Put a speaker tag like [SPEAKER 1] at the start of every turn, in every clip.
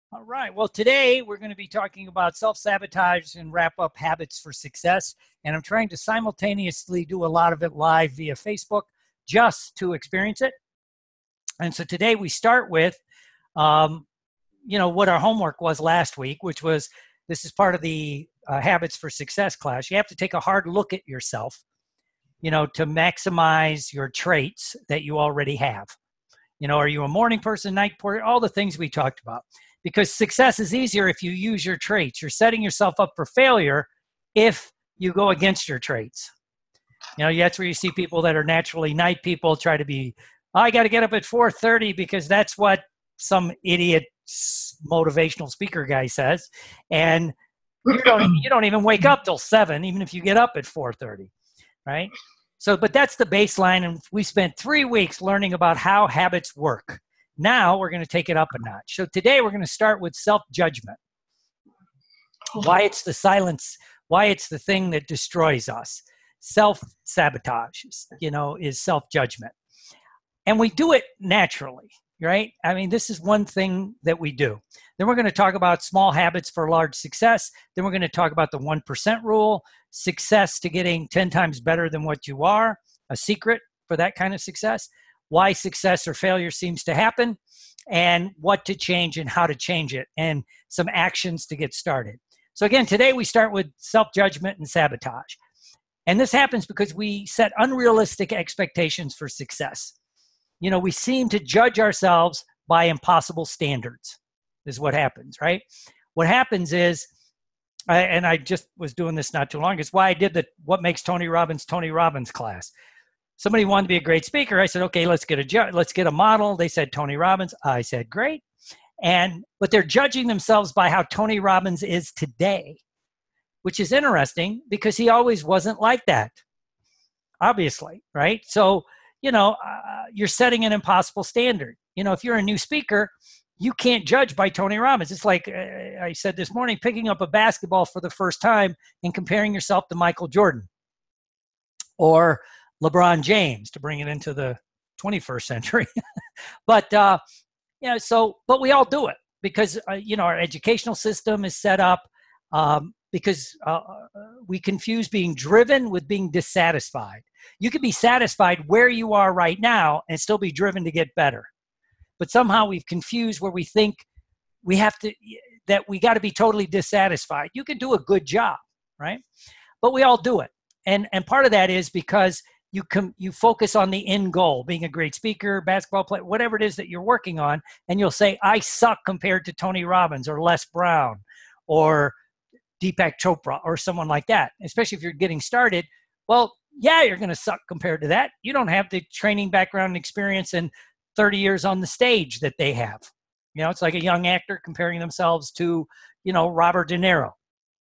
[SPEAKER 1] All right. Well, today we're going to be talking about self-sabotage and wrap up habits for success. And I'm trying to simultaneously do a lot of it live via Facebook just to experience it. And so today we start with, what our homework was last week, which was this is part of the Habits for Success class. You have to take a hard look at yourself, to maximize your traits that you already have. Are you a morning person, night person, all the things we talked about. Because success is easier if you use your traits. You're setting yourself up for failure if you go against your traits. That's where you see people that are naturally night people try to be, I got to get up at 4:30 because that's what some idiot motivational speaker guy says. And you don't even wake up till 7, even if you get up at 4:30, right? So, but that's the baseline. And we spent 3 weeks learning about how habits work. Now we're going to take it up a notch. So today we're going to start with self-judgment. Why it's the silence, why it's the thing that destroys us. Self-sabotage, is self-judgment. And we do it naturally, right? I mean, this is one thing that we do. Then we're going to talk about small habits for large success. Then we're going to talk about the 1% rule, success to getting 10 times better than what you are, a secret for that kind of success. Why success or failure seems to happen, and what to change and how to change it, and some actions to get started. So again, today we start with self-judgment and sabotage. And this happens because we set unrealistic expectations for success. We seem to judge ourselves by impossible standards is what happens, right? What happens is, and I just was doing this not too long, it's why I did the What Makes Tony Robbins class. Somebody wanted to be a great speaker. I said, okay, let's get a model. They said Tony Robbins. I said, great. But they're judging themselves by how Tony Robbins is today, which is interesting because he always wasn't like that, obviously, right? So, you're setting an impossible standard. If you're a new speaker, you can't judge by Tony Robbins. It's like I said this morning, picking up a basketball for the first time and comparing yourself to Michael Jordan or LeBron James, to bring it into the 21st century. But we all do it because, our educational system is set up because we confuse being driven with being dissatisfied. You can be satisfied where you are right now and still be driven to get better. But somehow we've confused where we think that we got to be totally dissatisfied. You can do a good job, right? But we all do it. And part of that is because you focus on the end goal, being a great speaker, basketball player, whatever it is that you're working on, and you'll say, I suck compared to Tony Robbins or Les Brown or Deepak Chopra or someone like that, especially if you're getting started. Well, yeah, you're going to suck compared to that. You don't have the training background and experience and 30 years on the stage that they have. It's like a young actor comparing themselves to, Robert De Niro.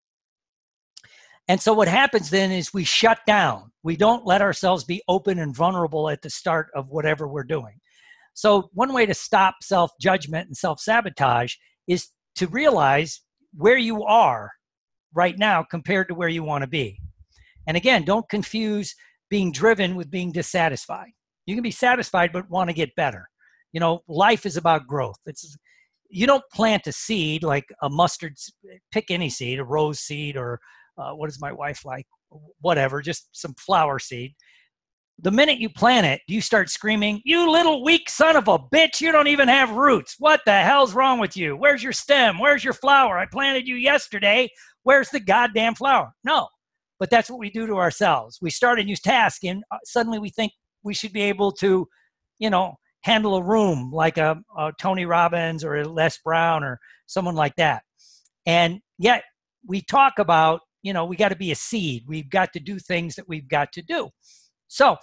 [SPEAKER 1] And so what happens then is we shut down. We don't let ourselves be open and vulnerable at the start of whatever we're doing. So one way to stop self-judgment and self-sabotage is to realize where you are right now compared to where you want to be. And again, don't confuse being driven with being dissatisfied. You can be satisfied but want to get better. Life is about growth. You don't plant a seed like a mustard, pick any seed, a rose seed, or what is my wife like? Whatever, just some flower seed. The minute you plant it, you start screaming, you little weak son of a bitch, you don't even have roots. What the hell's wrong with you? Where's your stem? Where's your flower? I planted you yesterday. Where's the goddamn flower? No, but that's what we do to ourselves. We start a new task and suddenly we think we should be able to, handle a room like a Tony Robbins or a Les Brown or someone like that. And yet we talk about, we got to be a seed. We've got to do things that we've got to do. So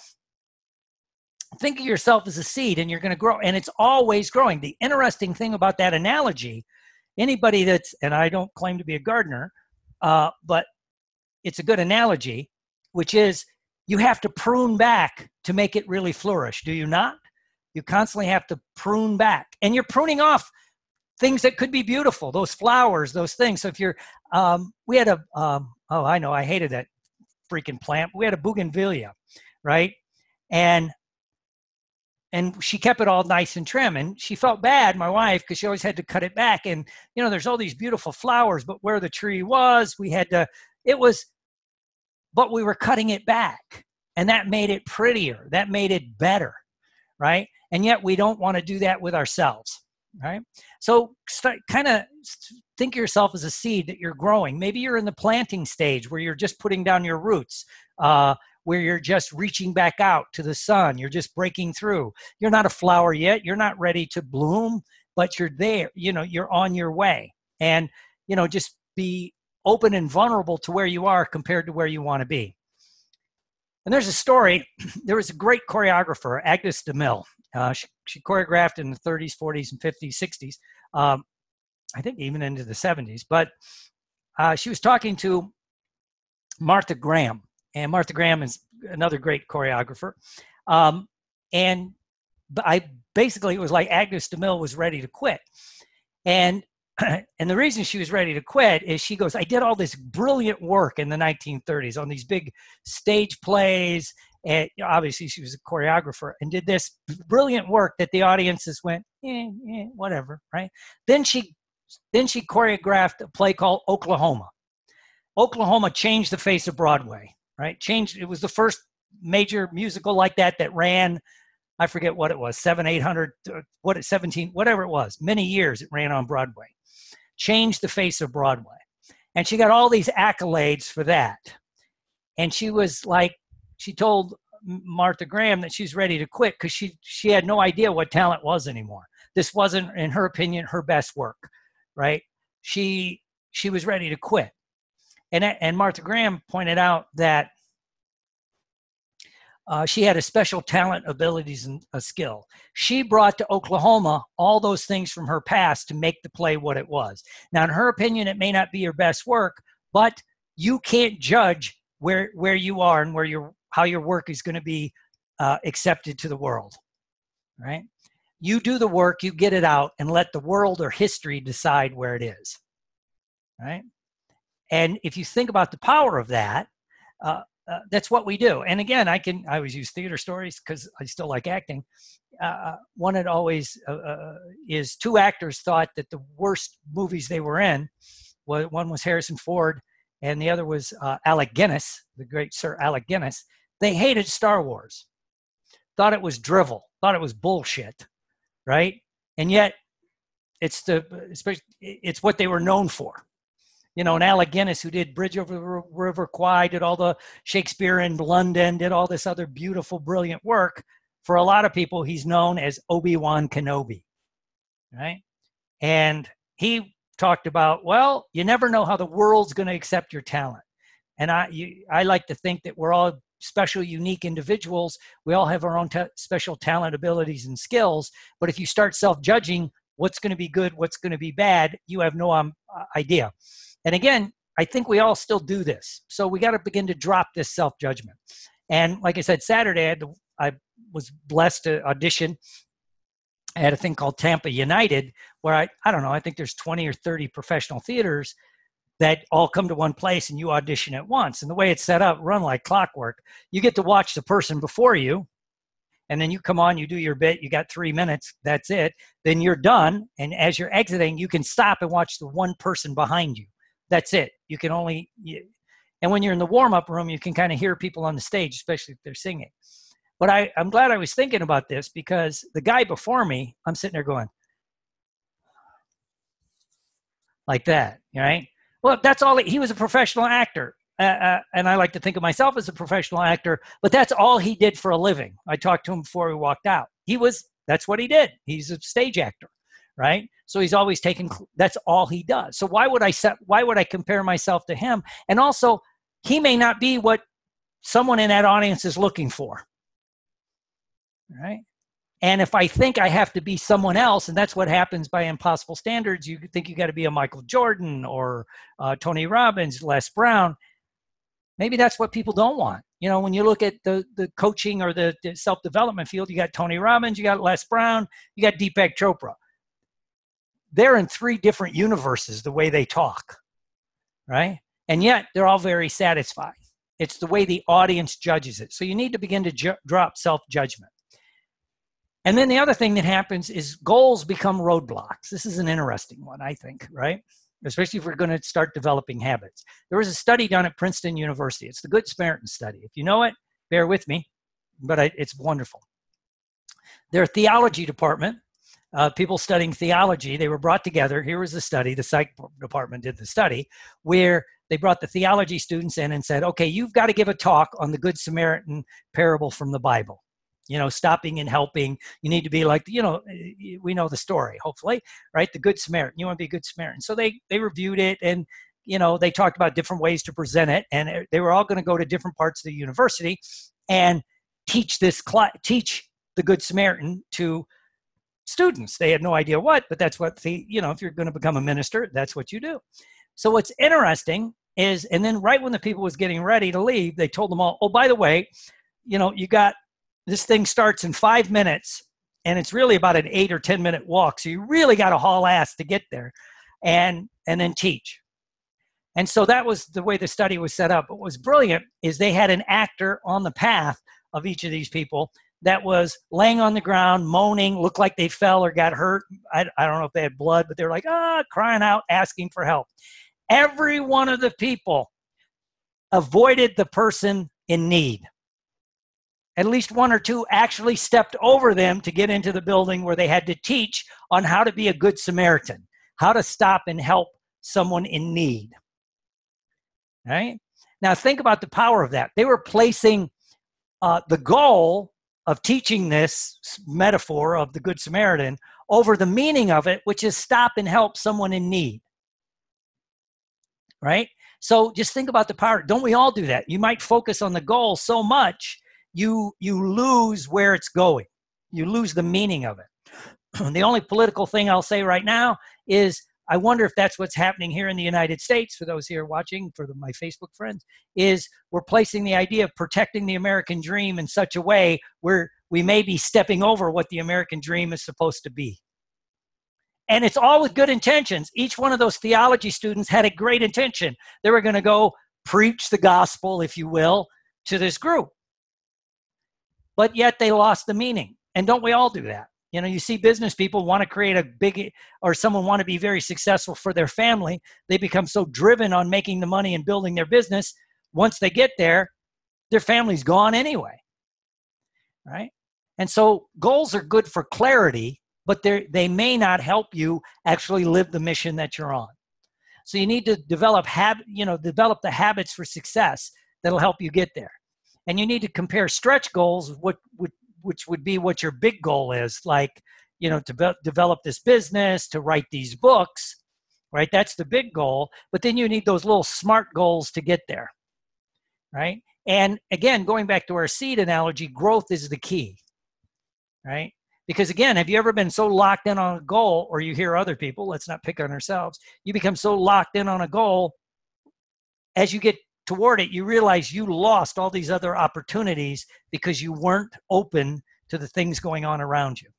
[SPEAKER 1] think of yourself as a seed and you're going to grow, and it's always growing. The interesting thing about that analogy, anybody and I don't claim to be a gardener, but it's a good analogy, which is you have to prune back to make it really flourish. Do you not? You constantly have to prune back, and you're pruning off things that could be beautiful, those flowers, those things. So if you're, we had I hated that freaking plant. We had a bougainvillea, right? And and she kept it all nice and trim. And she felt bad, my wife, because she always had to cut it back. And, there's all these beautiful flowers, but where the tree was, but we were cutting it back. And that made it prettier. That made it better, right? And yet we don't want to do that with ourselves, right? So kind of think of yourself as a seed that you're growing. Maybe you're in the planting stage where you're just putting down your roots, where you're just reaching back out to the sun. You're just breaking through. You're not a flower yet. You're not ready to bloom, but you're there. You're on your way. And, just be open and vulnerable to where you are compared to where you want to be. And there's a story. There was a great choreographer, Agnes de Mille. She choreographed in the 30s, 40s, and 50s, 60s. I think even into the 70s. But she was talking to Martha Graham. And Martha Graham is another great choreographer. It was like Agnes de Mille was ready to quit. And the reason she was ready to quit is she goes, I did all this brilliant work in the 1930s on these big stage plays. And obviously she was a choreographer and did this brilliant work that the audiences went, whatever, right? Then she choreographed a play called Oklahoma. Oklahoma changed the face of Broadway, right? It was the first major musical like that ran, I forget what it was, 17, whatever it was, many years it ran on Broadway. Changed the face of Broadway. And she got all these accolades for that. And she was like, she told Martha Graham that she's ready to quit because she had no idea what talent was anymore. This wasn't, in her opinion, her best work, right? She was ready to quit. And Martha Graham pointed out that she had a special talent, abilities, and a skill. She brought to Oklahoma all those things from her past to make the play what it was. Now, in her opinion, it may not be your best work, but you can't judge where you are and how your work is going to be accepted to the world, right? You do the work, you get it out, and let the world or history decide where it is, right? And if you think about the power of that, that's what we do. And again, I always use theater stories because I still like acting. One that always is two actors thought that the worst movies they were in, one was Harrison Ford and the other was Alec Guinness, the great Sir Alec Guinness. They hated Star Wars, thought it was drivel, thought it was bullshit, right? And yet it's what they were known for. And Alec Guinness, who did Bridge over the River Kwai, did all the Shakespeare in London, did all this other beautiful, brilliant work. For a lot of people, he's known as Obi-Wan Kenobi, right? And he talked about, well, you never know how the world's going to accept your talent. And I like to think that we're all special, unique individuals. We all have our own special talent, abilities, and skills. But if you start self-judging what's going to be good, what's going to be bad, you have no idea. And again, I think we all still do this. So we got to begin to drop this self-judgment. And like I said, Saturday, I was blessed to audition at a thing called Tampa United, where I don't know, I think there's 20 or 30 professional theaters that all come to one place and you audition at once. And the way it's set up, run like clockwork. You get to watch the person before you, and then you come on, you do your bit, you got 3 minutes, that's it. Then you're done. And as you're exiting, you can stop and watch the one person behind you. That's it. You can only, and when you're in the warm-up room, you can kind of hear people on the stage, especially if they're singing. But I'm glad I was thinking about this because the guy before me, I'm sitting there going, like that, right? Well, that's all, he was a professional actor. And I like to think of myself as a professional actor, but that's all he did for a living. I talked to him before he walked out. That's what he did. He's a stage actor, right? So he's always that's all he does. So why would I compare myself to him? And also, he may not be what someone in that audience is looking for, right? And if I think I have to be someone else, and that's what happens by impossible standards, you think you got to be a Michael Jordan or Tony Robbins, Les Brown. Maybe that's what people don't want. When you look at the coaching or the self-development field, you got Tony Robbins, you got Les Brown, you got Deepak Chopra. They're in 3 different universes, the way they talk, right? And yet they're all very satisfied. It's the way the audience judges it. So you need to begin to drop self-judgment. And then the other thing that happens is goals become roadblocks. This is an interesting one, I think, right? Especially if we're going to start developing habits. There was a study done at Princeton University. It's the Good Samaritan study. If you know it, bear with me, but it's wonderful. Their theology department, people studying theology, they were brought together. Here was the study. The psych department did the study where they brought the theology students in and said, okay, you've got to give a talk on the Good Samaritan parable from the Bible. You know, stopping and helping. You need to be like, you know, we know the story, hopefully, right? The Good Samaritan. You want to be a Good Samaritan. So they reviewed it, and, you know, they talked about different ways to present it, and they were all going to go to different parts of the university and teach the Good Samaritan to students. They had no idea what, but that's what you know, if you're going to become a minister, that's what you do. So what's interesting is, and then right when the people was getting ready to leave, they told them all, oh, by the way, you know, this thing starts in 5 minutes, and it's really about an 8 or 10 minute walk. So you really got to haul ass to get there and then teach. And so that was the way the study was set up. What was brilliant is they had an actor on the path of each of these people that was laying on the ground, moaning, looked like they fell or got hurt. I don't know if they had blood, but they were like, crying out, asking for help. Every one of the people avoided the person in need. At least one or two actually stepped over them to get into the building where they had to teach on how to be a good Samaritan, how to stop and help someone in need. Right? Now think about the power of that. They were placing the goal of teaching this metaphor of the Good Samaritan over the meaning of it, which is stop and help someone in need. Right? So just think about the power. Don't we all do that? You might focus on the goal so much you lose where it's going. You lose the meaning of it. The only political thing I'll say right now is I wonder if that's what's happening here in the United States, for those here watching, for my Facebook friends, is we're placing the idea of protecting the American dream in such a way where we may be stepping over what the American dream is supposed to be. And it's all with good intentions. Each one of those theology students had a great intention. They were going to go preach the gospel, if you will, to this group. But yet they lost the meaning. And don't we all do that? You know, you see business people want to create a big, or someone want to be very successful for their family. They become so driven on making the money and building their business. Once they get there, their family's gone anyway, right? And so goals are good for clarity, but they may not help you actually live the mission that you're on. So you need to develop the habits for success that'll help you get there. And you need to compare stretch goals, which would be what your big goal is, like, you know, to develop this business, to write these books, right? That's the big goal. But then you need those little SMART goals to get there, right? And again, going back to our seed analogy, growth is the key, right? Because again, have you ever been so locked in on a goal, or you hear other people, let's not pick on ourselves, you become so locked in on a goal, as you get toward it, you realize you lost all these other opportunities because you weren't open to the things going on around you.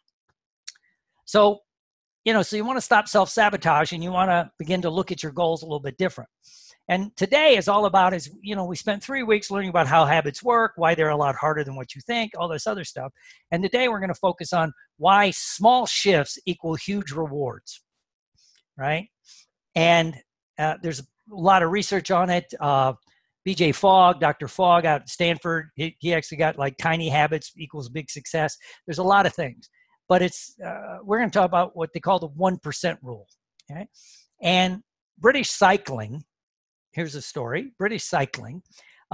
[SPEAKER 1] So, you know, so you want to stop self-sabotage, and you want to begin to look at your goals a little bit different. And today is all about, we spent 3 weeks learning about how habits work, why they're a lot harder than what you think, all this other stuff. And today we're going to focus on why small shifts equal huge rewards, right? And there's a lot of research on it. BJ Fogg, Dr. Fogg out at Stanford, he actually got like tiny habits equals big success. There's a lot of things, but we're going to talk about what they call the 1% rule. Okay? And British cycling, here's a story. British cycling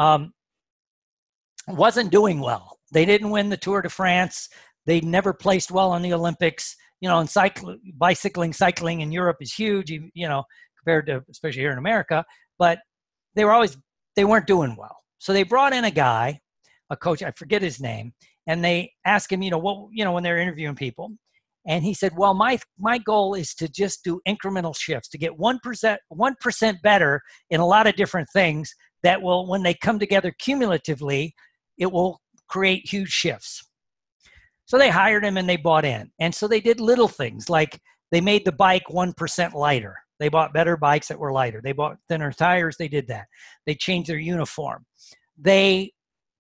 [SPEAKER 1] wasn't doing well. They didn't win the Tour de France. They never placed well in the Olympics. You know, and cycling in Europe is huge, you know, compared to, especially here in America, but they weren't doing well. So they brought in a coach, I forget his name, and they asked him, when they're interviewing people, and he said, well, my goal is to just do incremental shifts, to get 1% better in a lot of different things that will, when they come together cumulatively, it will create huge shifts. So they hired him and they bought in. And so they did little things like they made the bike 1% lighter. They bought better bikes that were lighter. They bought thinner tires. They did that. They changed their uniform. They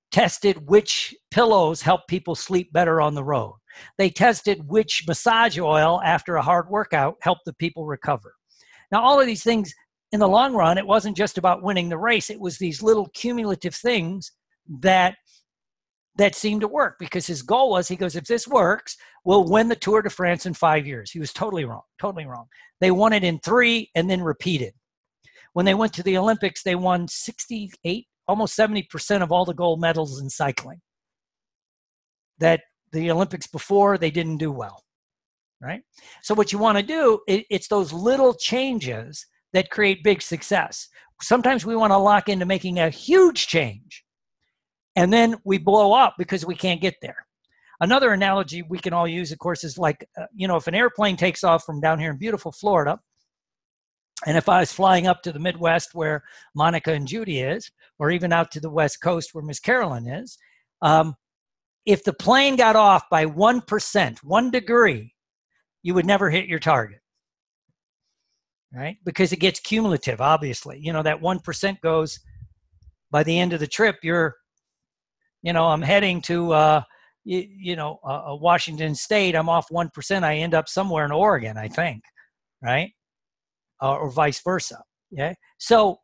[SPEAKER 1] tested which pillows help people sleep better on the road. They tested which massage oil after a hard workout helped the people recover. Now, all of these things, in the long run, it wasn't just about winning the race. It was these little cumulative things that seemed to work, because his goal was, he goes, if this works, we'll win the Tour de France in 5 years. He was totally wrong, totally wrong. They won it in 3 and then repeated. When they went to the Olympics, they won 68, almost 70% of all the gold medals in cycling. That the Olympics before, they didn't do well, right? So what you want to do, it's those little changes that create big success. Sometimes we want to lock into making a huge change, and then we blow up because we can't get there. Another analogy we can all use, of course, is like, if an airplane takes off from down here in beautiful Florida, and if I was flying up to the Midwest where Monica and Judy is, or even out to the West Coast where Miss Carolyn is, if the plane got off by 1%, 1 degree, you would never hit your target, right? Because it gets cumulative, obviously. That 1% goes, by the end of the trip, I'm heading to, Washington State. I'm off 1%. I end up somewhere in Oregon, I think, right? Or vice versa. Yeah. So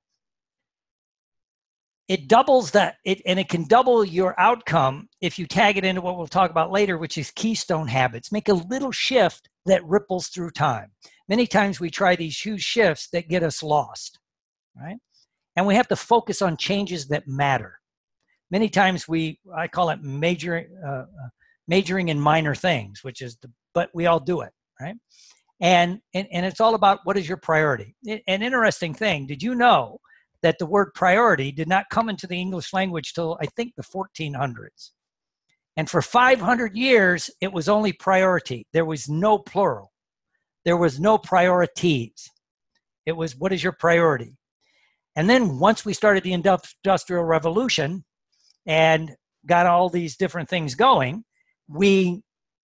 [SPEAKER 1] it doubles that, and it can double your outcome if you tag it into what we'll talk about later, which is keystone habits. Make a little shift that ripples through time. Many times we try these huge shifts that get us lost, right? And we have to focus on changes that matter. Many times I call it majoring in minor things, but we all do it, right? And it's all about, what is your priority? An interesting thing, did you know that the word priority did not come into the English language till, I think, the 1400s? And for 500 years, it was only priority. There was no plural. There was no priorities. It was, what is your priority? And then once we started the Industrial Revolution and got all these different things going, we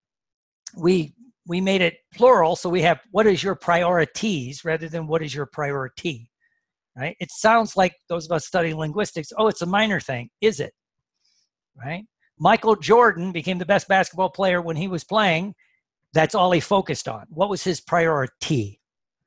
[SPEAKER 1] made it plural. So we have, what is your priorities, rather than what is your priority, right? It sounds like, those of us studying linguistics, oh, it's a minor thing. Is it? Right? Michael Jordan became the best basketball player when he was playing. That's all he focused on. What was his priority?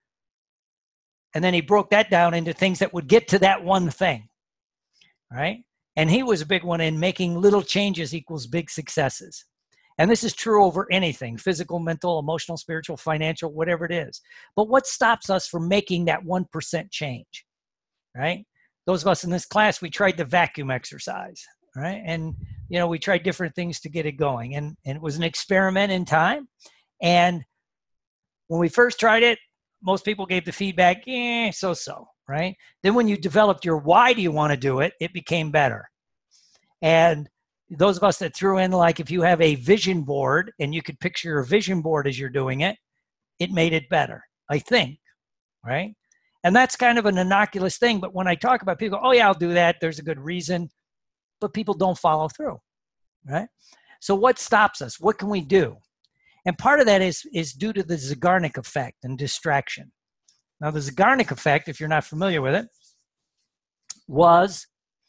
[SPEAKER 1] And then he broke that down into things that would get to that one thing, right? And he was a big one in making little changes equals big successes. And this is true over anything: physical, mental, emotional, spiritual, financial, whatever it is. But what stops us from making that 1% change, right? Those of us in this class, we tried the vacuum exercise, right? And, we tried different things to get it going. And it was an experiment in time. And when we first tried it, most people gave the feedback, so-so, right? Then when you developed your why do you want to do it, it became better. And those of us that threw in, like, if you have a vision board and you could picture your vision board as you're doing it, it made it better, I think, right? And that's kind of an innocuous thing. But when I talk about people, oh yeah, I'll do that, there's a good reason, but people don't follow through, right? So what stops us? What can we do? And part of that is due to the Zeigarnik effect and distraction. Now, the Zeigarnik effect, if you're not familiar with it, was,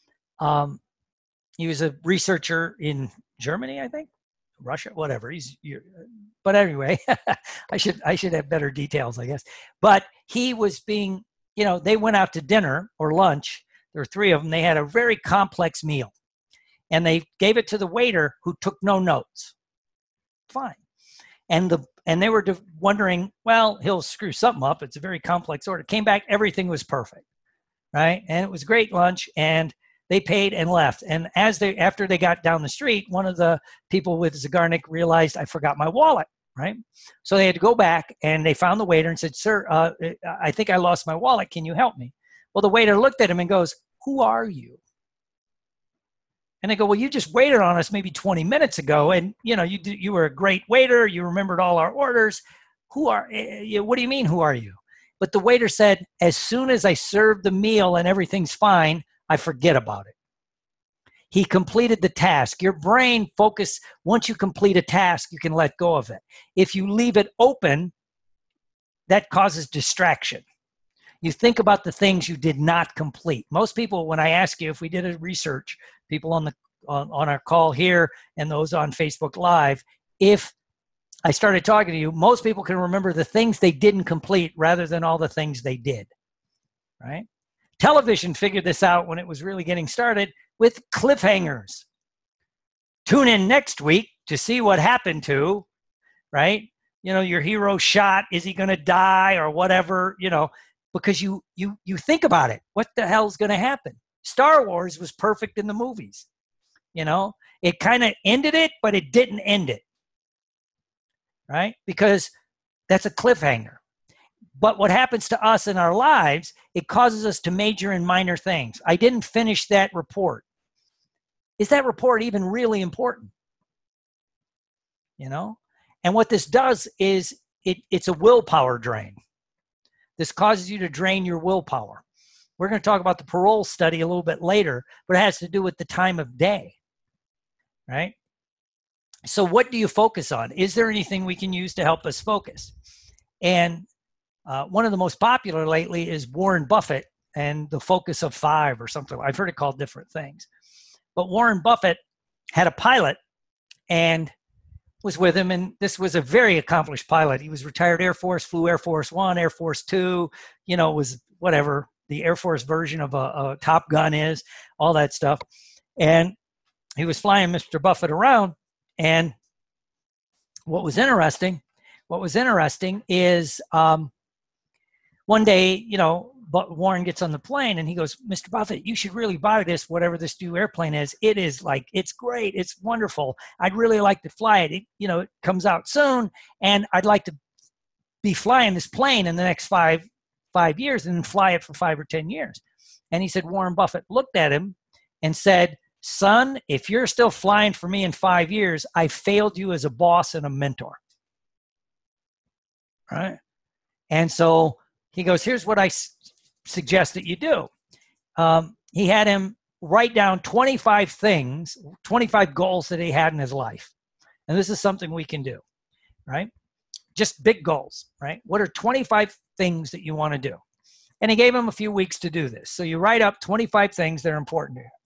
[SPEAKER 1] he was a researcher in Germany, I think, Russia, whatever. But anyway, I should have better details, I guess. But he was being, they went out to dinner or lunch. There were 3 of them. They had a very complex meal, and they gave it to the waiter, who took no notes. Fine. And they were wondering, well, he'll screw something up. It's a very complex order. Came back, everything was perfect, right? And it was a great lunch, and they paid and left. And after they got down the street, one of the people with Zeigarnik realized, I forgot my wallet, right? So they had to go back, and they found the waiter and said, sir, I think I lost my wallet. Can you help me? Well, the waiter looked at him and goes, who are you? And they go, well, you just waited on us maybe 20 minutes ago, and you were a great waiter. You remembered all our orders. What do you mean, who are you? But the waiter said, as soon as I serve the meal and everything's fine, I forget about it. He completed the task. Your brain focus, once you complete a task, you can let go of it. If you leave it open, that causes distraction. You think about the things you did not complete. Most people, when I ask you, if we did a research, people on on our call here and those on Facebook Live, if I started talking to you, most people can remember the things they didn't complete rather than all the things they did, right? Television figured this out when it was really getting started with cliffhangers. Tune in next week to see what happened to, right? Your hero shot, is he going to die or whatever, because you think about it. What the hell's going to happen? Star Wars was perfect in the movies. It kind of ended it, but it didn't end it. Right? Because that's a cliffhanger. But what happens to us in our lives, it causes us to major in minor things. I didn't finish that report. Is that report even really important? And what this does is it's a willpower drain. This causes you to drain your willpower. We're going to talk about the parole study a little bit later, but it has to do with the time of day, right? So what do you focus on? Is there anything we can use to help us focus? And one of the most popular lately is Warren Buffett and the focus of 5 or something. I've heard it called different things. But Warren Buffett had a pilot and was with him, and this was a very accomplished pilot. He was retired Air Force, flew Air Force One, Air Force Two, was whatever the Air Force version of a Top Gun is, all that stuff. And he was flying Mr. Buffett around. And what was interesting is one day, Warren gets on the plane and he goes, Mr. Buffett, you should really buy this, whatever this new airplane is. It is it's great. It's wonderful. I'd really like to fly it. It comes out soon, and I'd like to be flying this plane in the next five years and fly it for 5 or 10 years. And he said, Warren Buffett looked at him and said, son, if you're still flying for me in 5 years, I failed you as a boss and a mentor. Right? And so he goes, here's what I suggest that you do. He had him write down 25 things, 25 goals that he had in his life. And this is something we can do, right? Just big goals, right? What are 25 things that you want to do? And he gave him a few weeks to do this. So you write up 25 things that are important to you.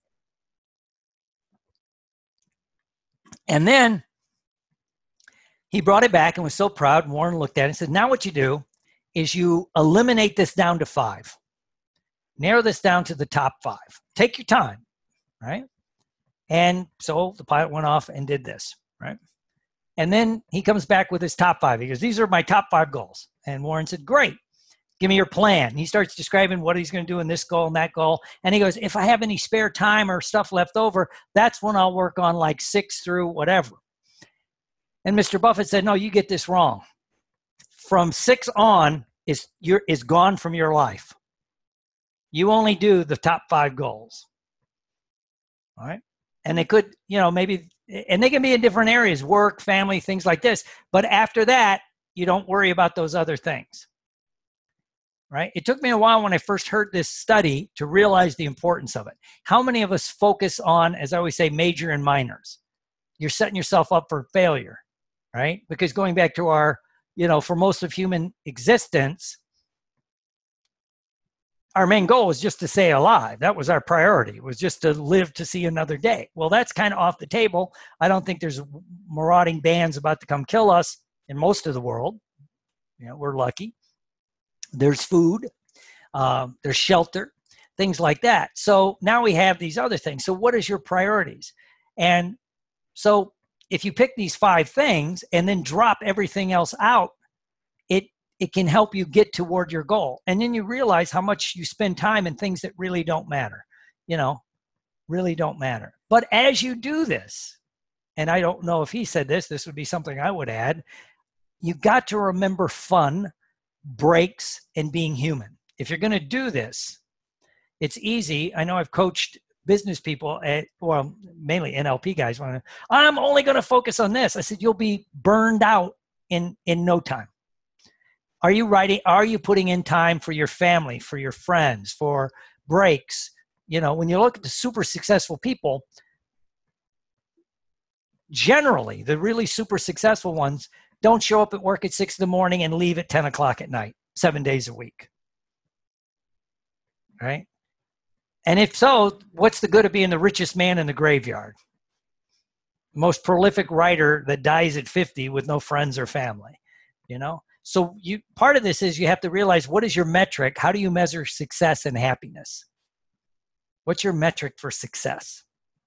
[SPEAKER 1] And then he brought it back and was so proud. And Warren looked at it and said, now what you do is you eliminate this down to 5. Narrow this down to the top 5. Take your time, right? And so the pilot went off and did this, right? And then he comes back with his top 5. He goes, these are my top 5 goals. And Warren said, great. Give me your plan. He starts describing what he's going to do in this goal and that goal. And he goes, if I have any spare time or stuff left over, that's when I'll work on 6 through whatever. And Mr. Buffett said, no, you get this wrong. From 6 on is gone from your life. You only do the top 5 goals. All right. And they could, maybe, and they can be in different areas, work, family, things like this. But after that, you don't worry about those other things. Right? It took me a while when I first heard this study to realize the importance of it. How many of us focus on, as I always say, major and minors? You're setting yourself up for failure, right? Because going back to our, for most of human existence, our main goal was just to stay alive. That was our priority. It was just to live to see another day. Well, that's kind of off the table. I don't think there's marauding bands about to come kill us in most of the world. We're lucky. There's food, there's shelter, things like that. So now we have these other things. So what is your priorities? And so if you pick these 5 things and then drop everything else out, it can help you get toward your goal. And then you realize how much you spend time in things that really don't matter, really don't matter. But as you do this, and I don't know if he said this would be something I would add, you got to remember fun, breaks, and being human. If you're going to do this, it's easy. I know I've coached business people mainly NLP guys. I'm only going to focus on this. I said, you'll be burned out in no time. Are you putting in time for your family, for your friends, for breaks? When you look at the super successful people, generally the really super successful ones don't show up at work at 6 a.m. and leave at 10 o'clock at night, 7 days a week. Right? And if so, what's the good of being the richest man in the graveyard? most prolific writer that dies at 50 with no friends or family, you know? So part of this is you have to realize, what is your metric? How do you measure success and happiness? What's your metric for success?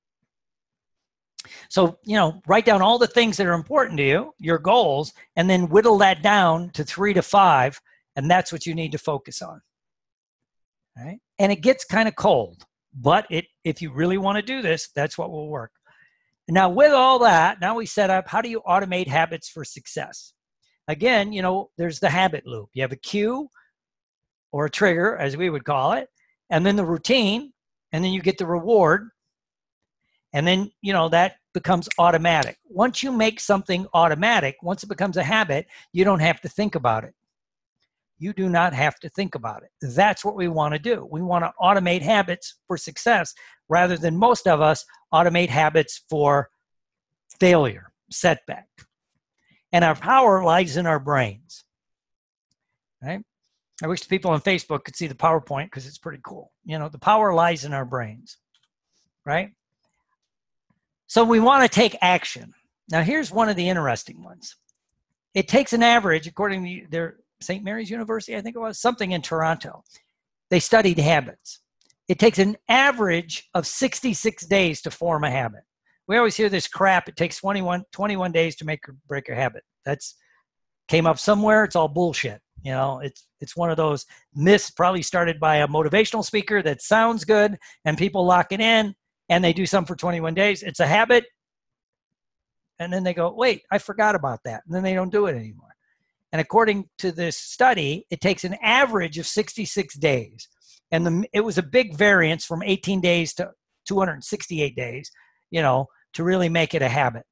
[SPEAKER 1] So, write down all the things that are important to you, your goals, and then whittle that down to 3 to 5, and that's what you need to focus on. Right? And it gets kind of cold, but if you really want to do this, that's what will work. Now, with all that, now we set up, how do you automate habits for success? Again, there's the habit loop. You have a cue or a trigger, as we would call it, and then the routine, and then you get the reward. And then, that becomes automatic. Once you make something automatic, once it becomes a habit, you don't have to think about it. You do not have to think about it. That's what we want to do. We want to automate habits for success rather than most of us automate habits for failure, setback. And our power lies in our brains. Right? I wish the people on Facebook could see the PowerPoint because it's pretty cool. The power lies in our brains. Right? So we want to take action. Now, here's one of the interesting ones. It takes an average, according to their St. Mary's University, I think it was, something in Toronto. They studied habits. It takes an average of 66 days to form a habit. We always hear this crap. It takes 21 days to make or break a habit. That's came up somewhere. It's all bullshit. It's one of those myths probably started by a motivational speaker that sounds good and people lock it in. And they do something for 21 days. It's a habit. And then they go, wait, I forgot about that. And then they don't do it anymore. And according to this study, it takes an average of 66 days. And it was a big variance from 18 days to 268 days, to really make it a habit.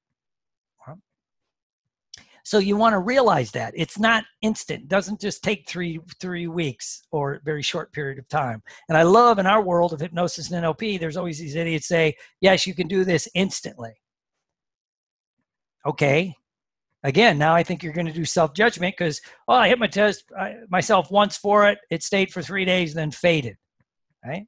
[SPEAKER 1] So you want to realize that it's not instant. It doesn't just take three weeks or a very short period of time. And I love in our world of hypnosis and NLP, there's always these idiots say, yes, you can do this instantly. Okay. Again, now I think you're going to do self-judgment because, I hypnotized myself once for it. It stayed for 3 days, then faded. Right?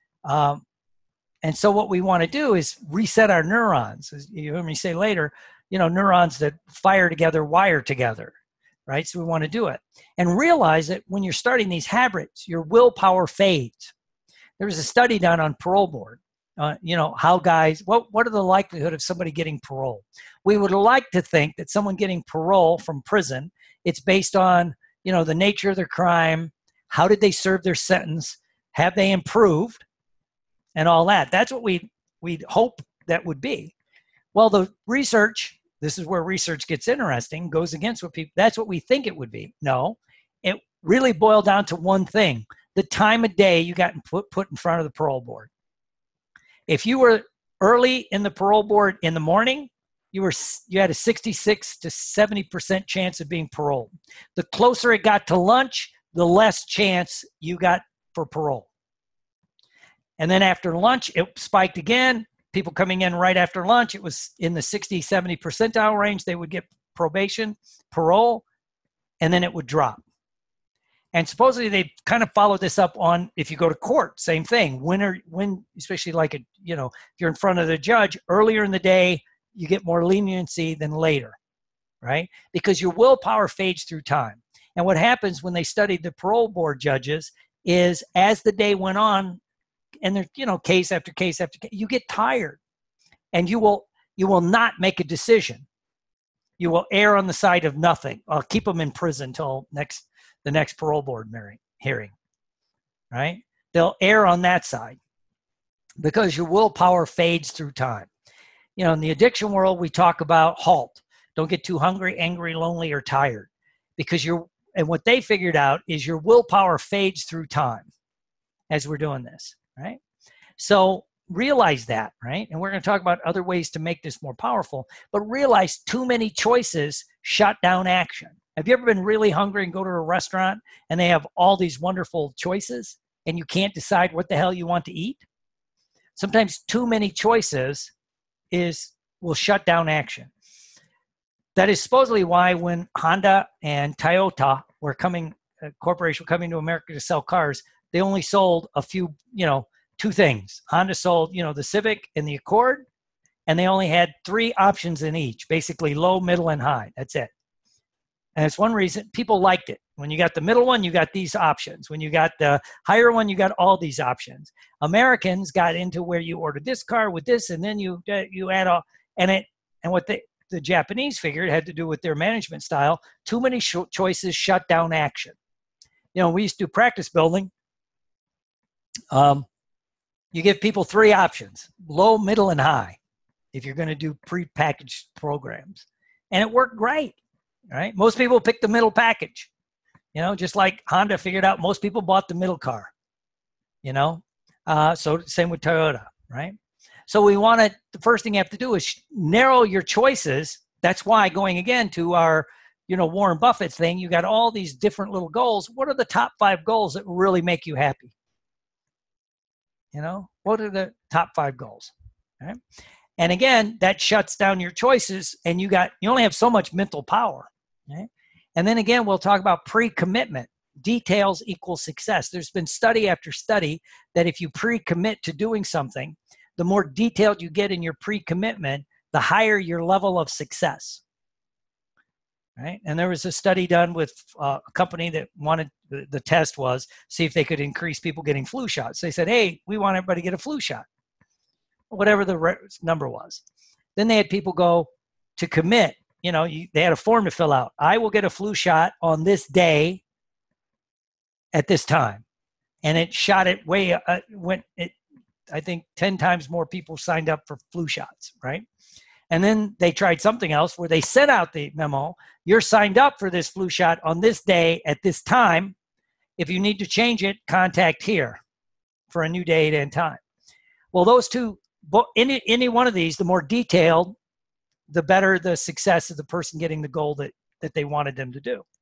[SPEAKER 1] And so what we want to do is reset our neurons. As you hear me say later, neurons that fire together, wire together, right? So we want to do it. And realize that when you're starting these habits, your willpower fades. There was a study done on parole board. How guys, what are the likelihood of somebody getting parole? We would like to think that someone getting parole from prison, it's based on, the nature of their crime, how did they serve their sentence, have they improved, and all that. That's what we'd hope that would be. Well, the research, this is where research gets interesting, goes against that's what we think it would be. No, it really boiled down to one thing, the time of day you got put in front of the parole board. If you were early in the parole board in the morning, you had a 66 to 70% chance of being paroled. The closer it got to lunch, the less chance you got for parole. And then after lunch, it spiked again. People coming in right after lunch, it was in the 60, 70 percentile range. They would get probation, parole, and then it would drop. And supposedly they kind of followed this up on if you go to court, same thing. When especially like if you're in front of the judge, earlier in the day, you get more leniency than later, right? Because your willpower fades through time. And what happens when they studied the parole board judges is as the day went on, and there's case after case after case, you get tired, and you will not make a decision. You will err on the side of nothing. I'll keep them in prison till the next parole board hearing, right? They'll err on that side because your willpower fades through time. In the addiction world, we talk about HALT. Don't get too hungry, angry, lonely, or tired, because and what they figured out is your willpower fades through time as we're doing this, right? So realize that, right? And we're going to talk about other ways to make this more powerful, but realize too many choices shut down action. Have you ever been really hungry and go to a restaurant and they have all these wonderful choices and you can't decide what the hell you want to eat? Sometimes too many choices will shut down action. That is supposedly why when Honda and Toyota corporation were coming to America to sell cars, they only sold a few, two things. Honda sold, the Civic and the Accord, and they only had 3 options in each, basically low, middle, and high. That's it. And it's one reason people liked it. When you got the middle one, you got these options. When you got the higher one, you got all these options. Americans got into where you order this car with this, and then you add all, and what the Japanese figured had to do with their management style. Too many choices shut down action. You know, we used to do practice building. You give people 3 options: low, middle, and high, if you're going to do pre-packaged programs, and it worked great. Right? Most people pick the middle package, you know, just like Honda figured out most people bought the middle car, you know, so same with Toyota, right? So the first thing you have to do is narrow your choices. That's why, going again to our, you know, Warren Buffett thing, you got all these different little goals. What are the top 5 goals that really make you happy? You know, what are the top 5 goals? Right? And again, that shuts down your choices, and you only have so much mental power. Okay? And then again, we'll talk about pre-commitment. Details equal success. There's been study after study that if you pre-commit to doing something, the more detailed you get in your pre-commitment, the higher your level of success. Right? And there was a study done with a company that wanted, the test was, see if they could increase people getting flu shots. They said, hey, we want everybody to get a flu shot, whatever the number was. Then they had people go to commit. You know, they had a form to fill out. I will get a flu shot on this day at this time. And it shot it way, I think 10 times more people signed up for flu shots, right? And then they tried something else where they sent out the memo. You're signed up for this flu shot on this day at this time. If you need to change it, contact here for a new date and time. Well, those two, any one of these, the more detailed, the better the success of the person getting the goal that they wanted them to do.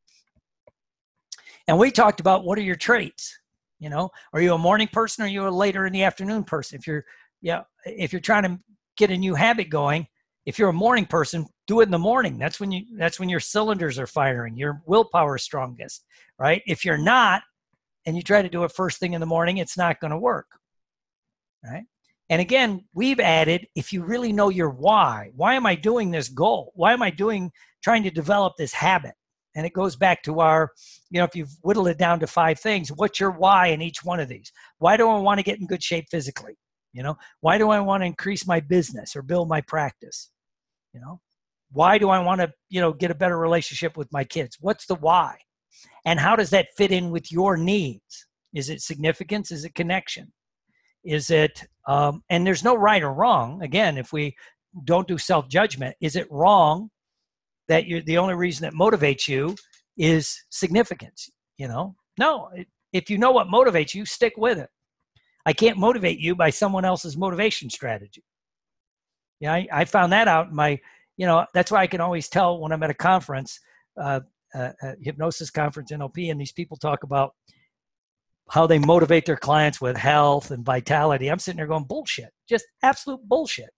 [SPEAKER 1] And we talked about, what are your traits? You know, are you a morning person or are you a later in the afternoon person? If you're trying to get a new habit going, if you're a morning person, do it in the morning. That's when your cylinders are firing, your willpower is strongest, right? If you're not, and you try to do it first thing in the morning, it's not going to work, right? And again, we've added, if you really know your why am I doing this goal? Why am I trying to develop this habit? And it goes back to our, you know, if you've whittled it down to 5 things, what's your why in each one of these? Why do I want to get in good shape physically? You know, why do I want to increase my business or build my practice? You know, why do I want to, you know, get a better relationship with my kids? What's the why? And how does that fit in with your needs? Is it significance? Is it connection? Is it, and there's no right or wrong. Again, if we don't do self-judgment, is it wrong that the only reason that motivates you is significance? You know, no, if you know what motivates you, stick with it. I can't motivate you by someone else's motivation strategy. Yeah, I found that out in my, you know, that's why I can always tell when I'm at a conference, hypnosis conference, NLP, and these people talk about how they motivate their clients with health and vitality. I'm sitting there going, bullshit, just absolute bullshit,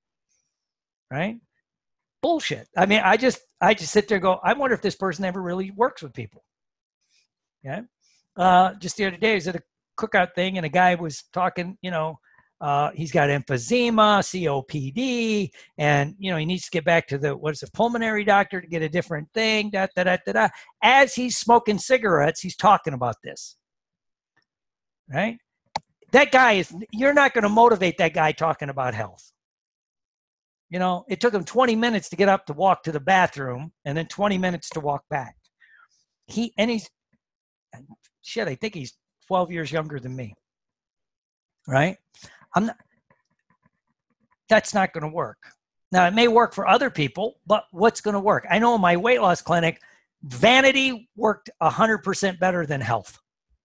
[SPEAKER 1] right? Bullshit. I mean, I just sit there and go, I wonder if this person ever really works with people. Yeah. Just the other day, I was at a cookout thing and a guy was talking, you know, he's got emphysema, COPD, and, you know, he needs to get back to the pulmonary doctor to get a different thing, As he's smoking cigarettes, he's talking about this, right? That guy you're not going to motivate that guy talking about health. You know, it took him 20 minutes to get up to walk to the bathroom and then 20 minutes to walk back. I think he's 12 years younger than me, right? That's not going to work. Now, it may work for other people, but what's going to work? I know in my weight loss clinic, vanity worked 100% better than health.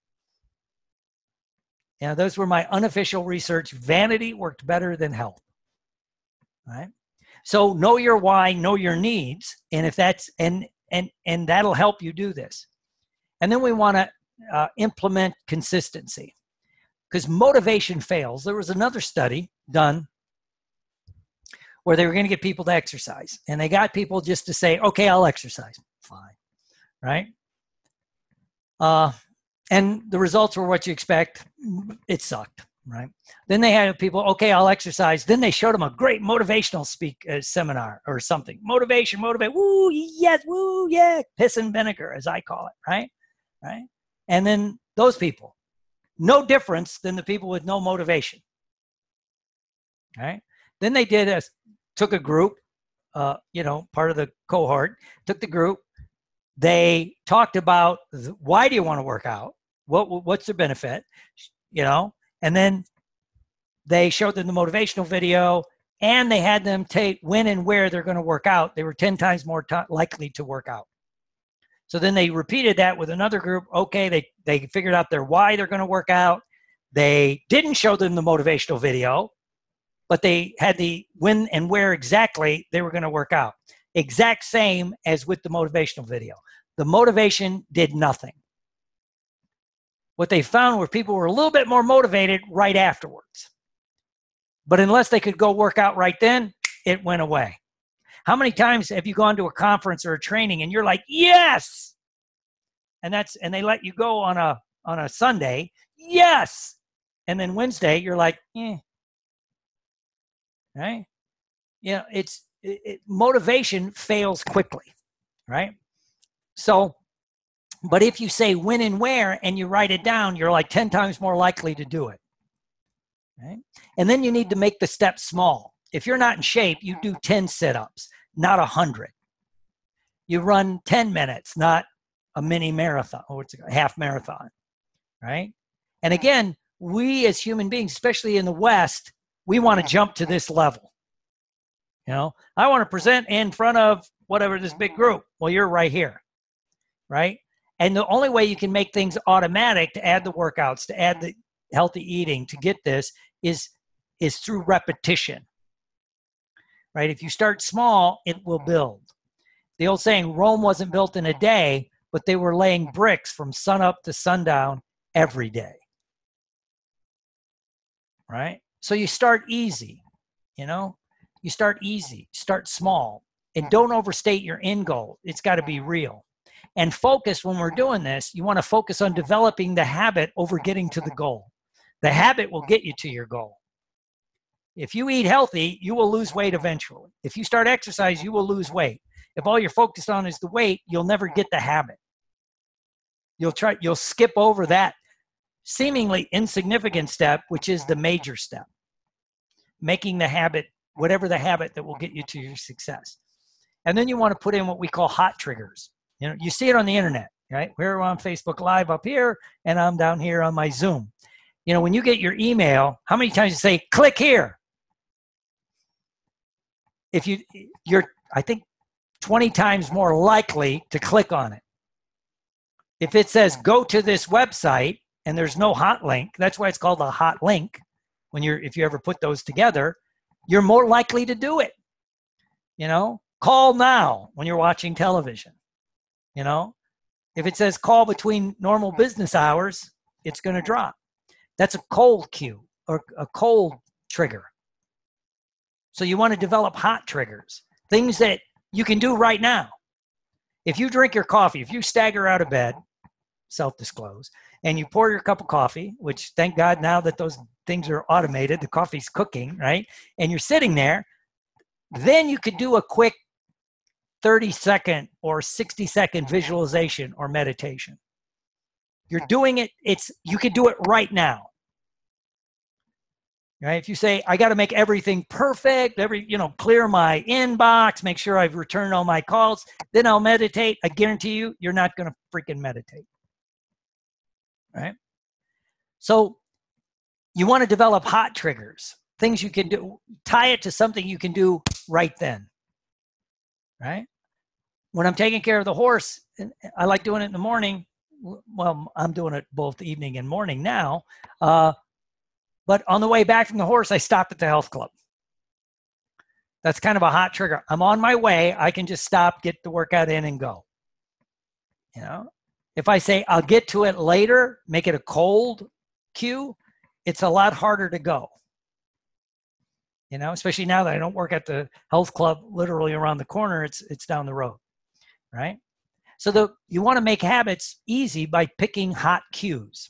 [SPEAKER 1] Yeah, those were my unofficial research. Vanity worked better than health. Right? So know your why, know your needs, and if that's and that'll help you do this. And then we want to implement consistency, because motivation fails. There was another study done where they were going to get people to exercise, and they got people just to say, okay, I'll exercise. Fine. Right? And the results were what you expect. It sucked. right? Then they had people, okay, I'll exercise. Then they showed them a great motivational seminar or something. Motivation, motivate, woo, yes, woo, yeah, piss and vinegar, as I call it, right? Right? And then those people, no difference than the people with no motivation, right? Then they took a group, part of the cohort, took the group. They talked about why do you want to work out? What's the benefit? And then they showed them the motivational video, and they had them take when and where they're going to work out. They were 10 times more likely to work out. So then they repeated that with another group. Okay, they figured out their why they're going to work out. They didn't show them the motivational video, but they had the when and where exactly they were going to work out. Exact same as with the motivational video. The motivation did nothing. What they found were people were a little bit more motivated right afterwards. But unless they could go work out right then, it went away. How many times have you gone to a conference or a training and you're like, yes, and they let you go on a Sunday, yes, and then Wednesday you're like, right? Motivation fails quickly, right? So, but if you say when and where and you write it down, you're like 10 times more likely to do it, right? And then you need to make the steps small. If you're not in shape, you do 10 sit-ups, not 100. You run 10 minutes, not a mini marathon or a half marathon, right? And again, we as human beings, especially in the West, we want to jump to this level. I want to present in front of whatever this big group. Well, you're right here, right? And the only way you can make things automatic to add the workouts, to add the healthy eating, to get this is through repetition, right? If you start small, it will build. The old saying, Rome wasn't built in a day, but they were laying bricks from sunup to sundown every day, right? So you start easy, you start easy, start small, and don't overstate your end goal. It's got to be real. And focus, when we're doing this, you want to focus on developing the habit over getting to the goal. The habit will get you to your goal. If you eat healthy, you will lose weight eventually. If you start exercise, you will lose weight. If all you're focused on is the weight, you'll never get the habit. You'll skip over that seemingly insignificant step, which is the major step. Making the habit, whatever the habit that will get you to your success. And then you want to put in what we call hot triggers. You see it on the internet, right? We're on Facebook Live up here, and I'm down here on my Zoom. When you get your email, how many times you say, click here? If you're, I think, 20 times more likely to click on it. If it says, go to this website, and there's no hot link, that's why it's called a hot link. If you ever put those together, you're more likely to do it. Call now when you're watching television. If it says call between normal business hours, it's going to drop. That's a cold cue or a cold trigger. So you want to develop hot triggers, things that you can do right now. If you drink your coffee, if you stagger out of bed, self-disclose, and you pour your cup of coffee, which thank God now that those things are automated, the coffee's cooking, right? And you're sitting there, then you could do a quick 30-second or 60-second visualization or meditation. You're doing it, you could do it right now. Right? If you say, I got to make everything perfect, clear my inbox, make sure I've returned all my calls, then I'll meditate. I guarantee you, you're not going to freaking meditate. Right? So you want to develop hot triggers, things you can do, tie it to something you can do right then. Right? When I'm taking care of the horse, I like doing it in the morning. Well, I'm doing it both evening and morning now. But on the way back from the horse, I stopped at the health club. That's kind of a hot trigger. I'm on my way. I can just stop, get the workout in, and go. If I say I'll get to it later, make it a cold cue, it's a lot harder to go. Especially now that I don't work at the health club literally around the corner, it's down the road, right? So you want to make habits easy by picking hot cues.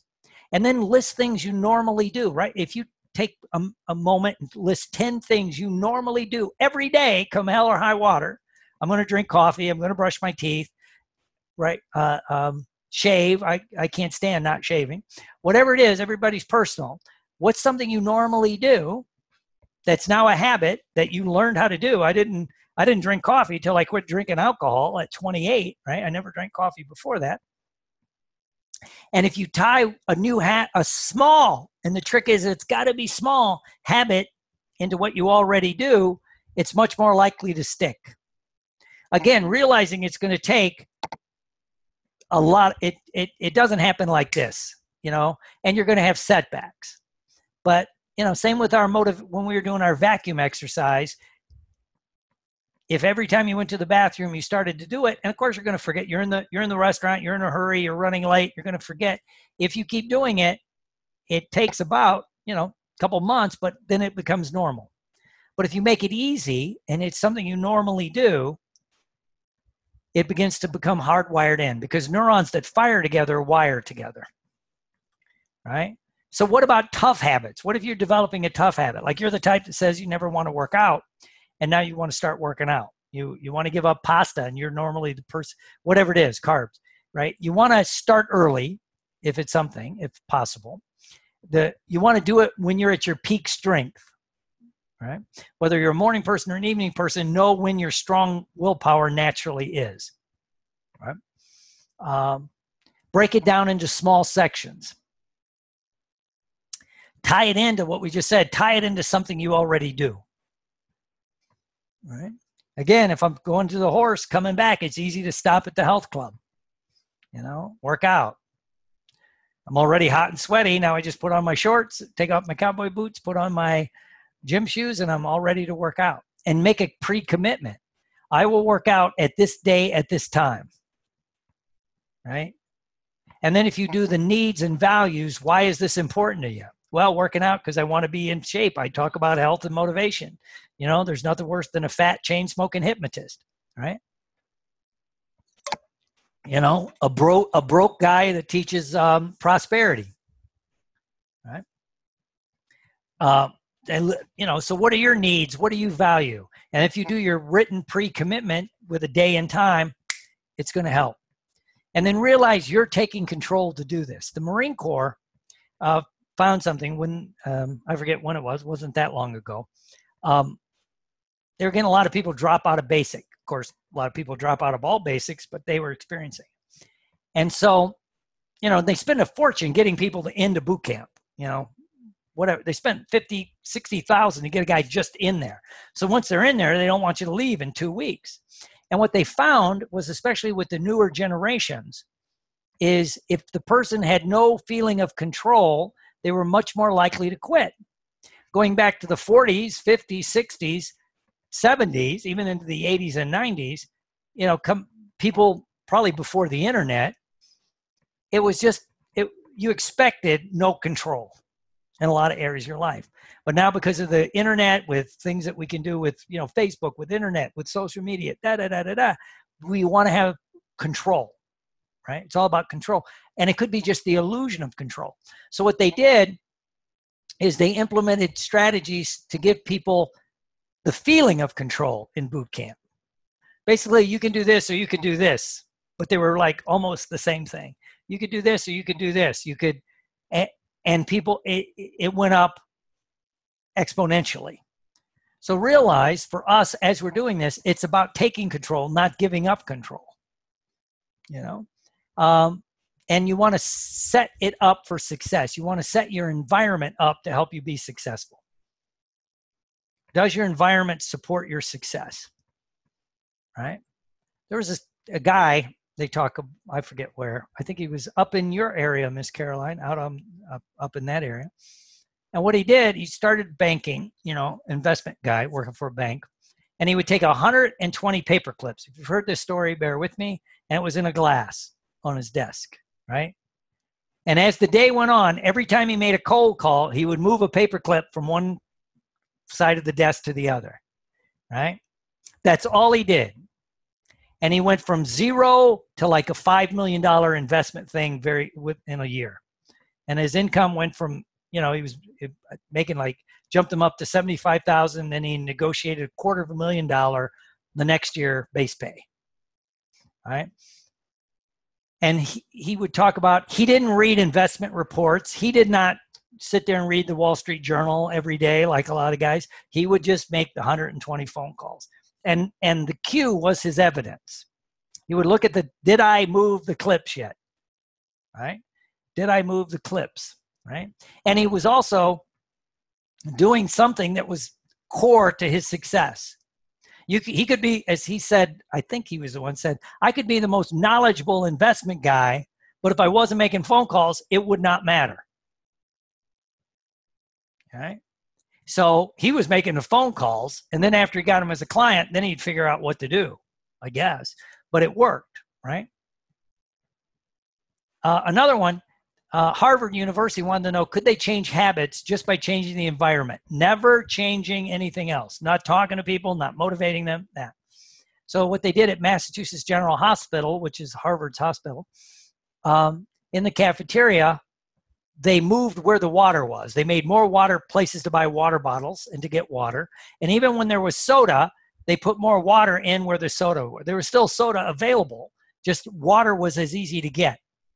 [SPEAKER 1] And then list things you normally do, right? If you take a moment and list 10 things you normally do every day, come hell or high water. I'm going to drink coffee. I'm going to brush my teeth, right? Shave. I can't stand not shaving. Whatever it is, everybody's personal. What's something you normally do that's now a habit that you learned how to do? I didn't drink coffee till I quit drinking alcohol at 28, right? I never drank coffee before that. And if you tie a small, and the trick is it's got to be small, habit into what you already do, it's much more likely to stick. Again, realizing it's going to take a lot. It doesn't happen like this, and you're going to have setbacks. But, same with our when we were doing our vacuum exercise. If every time you went to the bathroom, you started to do it, and of course you're going to forget. You're in the restaurant, you're in a hurry, you're running late, you're going to forget. If you keep doing it, it takes about, a couple months, but then it becomes normal. But if you make it easy and it's something you normally do, it begins to become hardwired in, because neurons that fire together wire together, right? So what about tough habits? What if you're developing a tough habit? Like you're the type that says you never want to work out, and now you want to start working out. You want to give up pasta, and you're normally the person, whatever it is, carbs, right? You want to start early, if it's something, if possible. You want to do it when you're at your peak strength, right? Whether you're a morning person or an evening person, know when your strong willpower naturally is, right? Break it down into small sections. Tie it into what we just said. Tie it into something you already do. Right? Again, if I'm going to the horse, coming back, it's easy to stop at the health club. Work out. I'm already hot and sweaty. Now I just put on my shorts, take off my cowboy boots, put on my gym shoes, and I'm all ready to work out. And make a pre-commitment. I will work out at this day at this time. Right? And then if you do the needs and values, why is this important to you? Well, working out because I want to be in shape. I talk about health and motivation. There's nothing worse than a fat chain-smoking hypnotist, right? A broke guy that teaches prosperity, right? So what are your needs? What do you value? And if you do your written pre-commitment with a day and time, it's going to help. And then realize you're taking control to do this. The Marine Corps found something when, I forget when it wasn't that long ago. They were getting a lot of people drop out of basic. Of course, a lot of people drop out of all basics, but they were experiencing it. And so, they spend a fortune getting people into boot camp, whatever. They spent $50,000, $60,000 to get a guy just in there. So once they're in there, they don't want you to leave in 2 weeks. And what they found was, especially with the newer generations, is if the person had no feeling of control, they were much more likely to quit. Going back to the 40s, 50s, 60s, 70s, even into the 80s and 90s, people probably before the internet, it was just, you expected no control in a lot of areas of your life. But now because of the internet, with things that we can do with, Facebook, with internet, with social media, we want to have control, right? It's all about control. And it could be just the illusion of control. So what they did is they implemented strategies to give people the feeling of control in boot camp. Basically, you can do this or you could do this, but they were like almost the same thing. You could do this or you could do this. You could, and people, it went up exponentially. So realize for us, as we're doing this, it's about taking control, not giving up control, and you want to set it up for success. You want to set your environment up to help you be successful. Does your environment support your success? Right? There was a guy, they talk, I forget where, I think he was up in your area, Miss Caroline, up in that area. And what he did, he started banking, investment guy working for a bank. And he would take 120 paper clips. If you've heard this story, bear with me. And it was in a glass on his desk, right? And as the day went on, every time he made a cold call, he would move a paper clip from one side of the desk to the other, right? That's all he did. And he went from zero to like a $5 million investment thing within a year. and his income went from, he was making jumped him up to 75,000. Then he negotiated $250,000 the next year base pay. All right. And he would talk about, he didn't read investment reports. He did not sit there and read the Wall Street Journal every day like a lot of guys. He would just make the 120 phone calls. And the cue was his evidence. He would look at did I move the clips yet? Right? Did I move the clips? Right? And he was also doing something that was core to his success. He could be, as he said, I think he was the one said, I could be the most knowledgeable investment guy, but if I wasn't making phone calls, it would not matter. Okay. So he was making the phone calls, and then after he got him as a client, then he'd figure out what to do, I guess. But it worked, right? Another one, Harvard University wanted to know, could they change habits just by changing the environment? Never changing anything else. Not talking to people, not motivating them, that. So what they did at Massachusetts General Hospital, which is Harvard's hospital, in the cafeteria, they moved where the water was. They made more water places to buy water bottles and to get water. And even when there was soda, they put more water in where the soda was. There was still soda available, just water was as easy to get.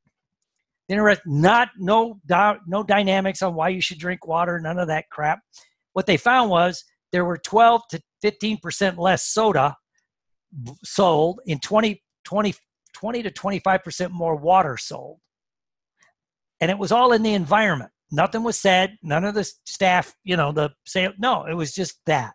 [SPEAKER 1] No dynamics on why you should drink water, none of that crap. What they found was there were 12 to 15% less soda sold, in 20 to 25% more water sold. And it was all in the environment. Nothing was said. None of the staff, no, it was just that.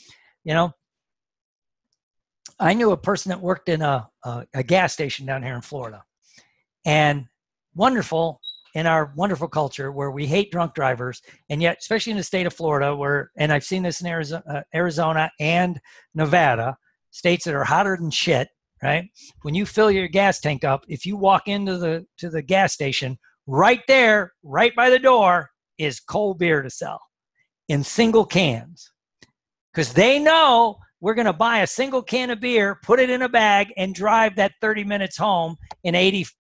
[SPEAKER 1] I knew a person that worked in a gas station down here in Florida. And wonderful in our wonderful culture where we hate drunk drivers, and yet, especially in the state of Florida, and I've seen this in Arizona and Nevada, states that are hotter than shit, right? When you fill your gas tank up, if you walk into the gas station, right there, right by the door, is cold beer to sell in single cans, because they know we're going to buy a single can of beer, put it in a bag, and drive that 30 minutes home in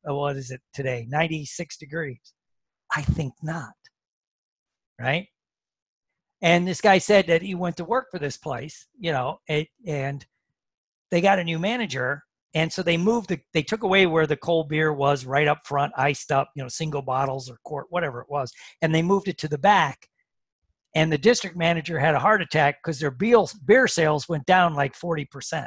[SPEAKER 1] 96 degrees. I think not, right? And this guy said that he went to work for this place, and they got a new manager. And so they took away where the cold beer was right up front, iced up, single bottles or quart, whatever it was. And they moved it to the back. And the district manager had a heart attack because their beer sales went down like 40%.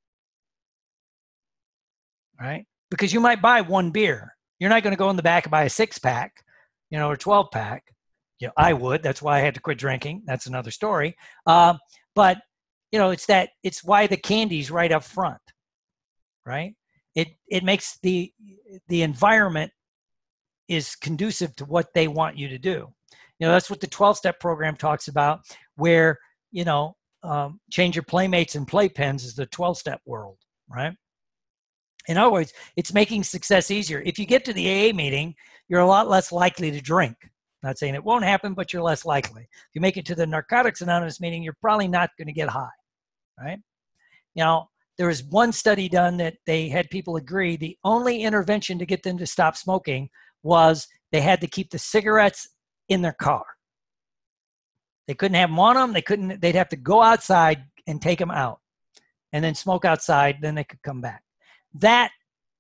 [SPEAKER 1] Right? Because you might buy one beer. You're not going to go in the back and buy a 6-pack, or 12-pack. I would. That's why I had to quit drinking. That's another story. But it's why the candy's right up front. Right? It makes the environment is conducive to what they want you to do. That's what the 12-step program talks about, where, change your playmates and playpens is the 12-step world, right? In other words, it's making success easier. If you get to the AA meeting, you're a lot less likely to drink. Not saying it won't happen, but you're less likely. If you make it to the Narcotics Anonymous meeting, you're probably not going to get high, right? There was one study done that they had people agree the only intervention to get them to stop smoking was they had to keep the cigarettes in their car. They couldn't have them on them. They'd have to go outside and take them out and then smoke outside. Then they could come back. That's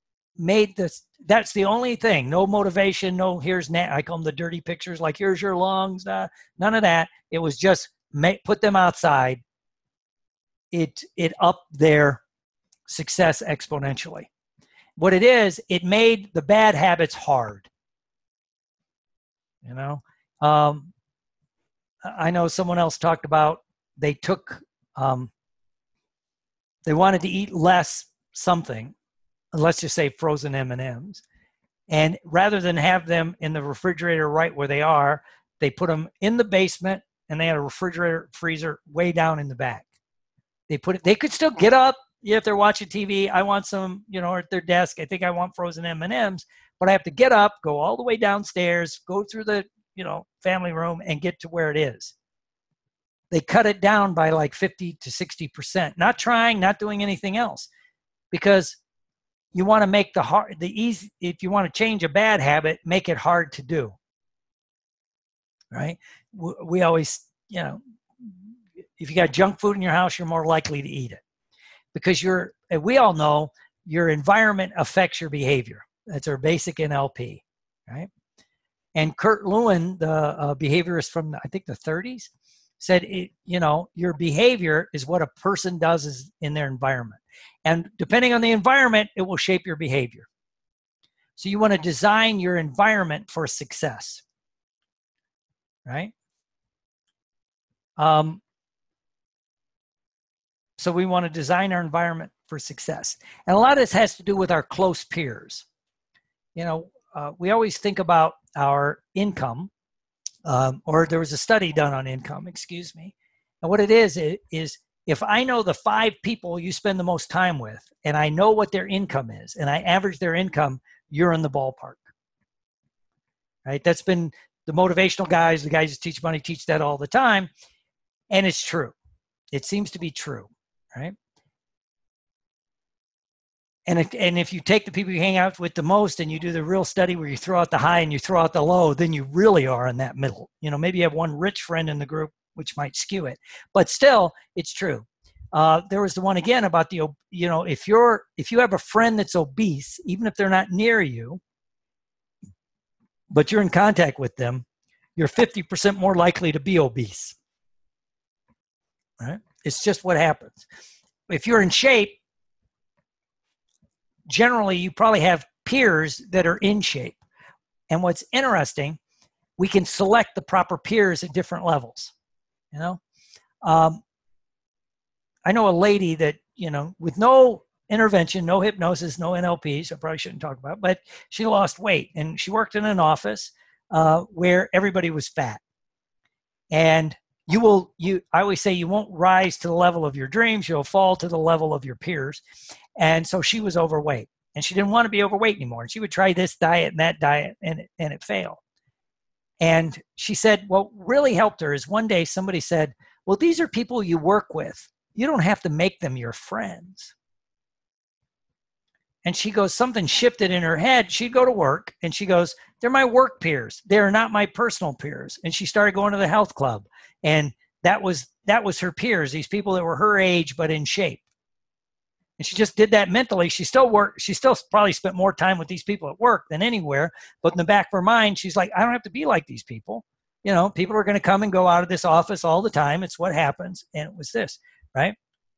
[SPEAKER 1] the only thing. No motivation. No, I call them the dirty pictures. Like, here's your lungs. None of that. It was just put them outside. It upped their success exponentially. What it is, it made the bad habits hard. I know someone else talked about they wanted to eat less something, let's just say frozen M&Ms, and rather than have them in the refrigerator right where they are, they put them in the basement, and they had a refrigerator freezer way down in the back. They could still get up if they're watching TV. I want some, at their desk. I think I want frozen M&Ms, but I have to get up, go all the way downstairs, go through the family room, and get to where it is. They cut it down by like 50 to 60%, not doing anything else, because you want to make if you want to change a bad habit, make it hard to do. right? We always, if you got junk food in your house, you're more likely to eat it because we all know your environment affects your behavior. That's our basic NLP, right? And Kurt Lewin, the behaviorist from, I think, the 30s, said, your behavior is what a person does in their environment. And depending on the environment, it will shape your behavior. So you want to design your environment for success, right? So we want to design our environment for success. And a lot of this has to do with our close peers. We always think about our income, or there was a study done on income, excuse me. And what it is if I know the 5 people you spend the most time with, and I know what their income is, and I average their income, you're in the ballpark, right? That's been the motivational guys, the guys who teach money, teach that all the time. And it's true. It seems to be true, right? And if you take the people you hang out with the most and you do the real study where you throw out the high and you throw out the low, then you really are in that middle. Maybe you have one rich friend in the group, which might skew it, but still, it's true. There was the one again about if you have a friend that's obese, even if they're not near you, but you're in contact with them, you're 50% more likely to be obese. Right? It's just what happens. If you're in shape, generally you probably have peers that are in shape. And what's interesting, we can select the proper peers at different levels. I know a lady that, with no intervention, no hypnosis, no NLP, so I probably shouldn't talk about it, but she lost weight and she worked in an office where everybody was fat. And I always say you won't rise to the level of your dreams, you'll fall to the level of your peers. And so she was overweight and she didn't want to be overweight anymore. And she would try this diet and that diet and it failed. And she said, what really helped her is one day somebody said, well, these are people you work with. You don't have to make them your friends. And she goes, something shifted in her head. She'd go to work and she goes, they're my work peers. They're not my personal peers. And she started going to the health club. And that was her peers, these people that were her age, but in shape. And she just did that mentally. She still probably spent more time with these people at work than anywhere. But in the back of her mind, she's like, I don't have to be like these people. People are going to come and go out of this office all the time. It's what happens. And it was this, right?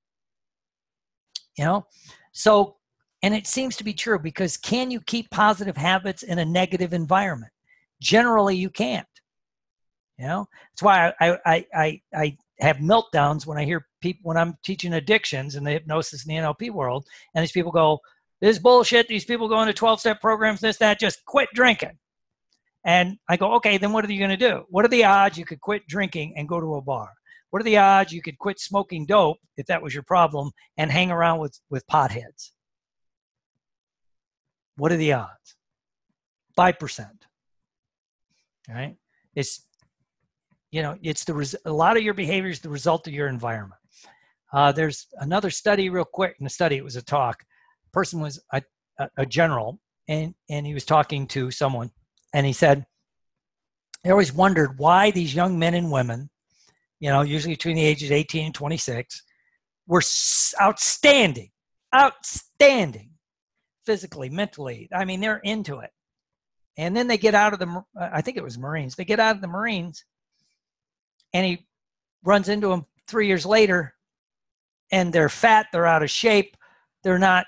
[SPEAKER 1] So, and it seems to be true because can you keep positive habits in a negative environment? Generally, you can't. That's why I have meltdowns when I hear people, when I'm teaching addictions in the hypnosis and the NLP world, and these people go, this is bullshit. These people go into 12-step programs, this, that, just quit drinking. And I go, okay, then what are you going to do? What are the odds you could quit drinking and go to a bar? What are the odds you could quit smoking dope, if that was your problem, and hang around with potheads? What are the odds? 5%. All right. It's a lot of your behavior is the result of your environment. There's another study real quick. In the study, it was a talk. Person was a general and he was talking to someone and he said, I always wondered why these young men and women, usually between the ages of 18 and 26, were outstanding physically, mentally. I mean, they're into it. And then they get out of I think it was Marines. They get out of the Marines and he runs into them 3 years later and they're fat, they're out of shape, they're not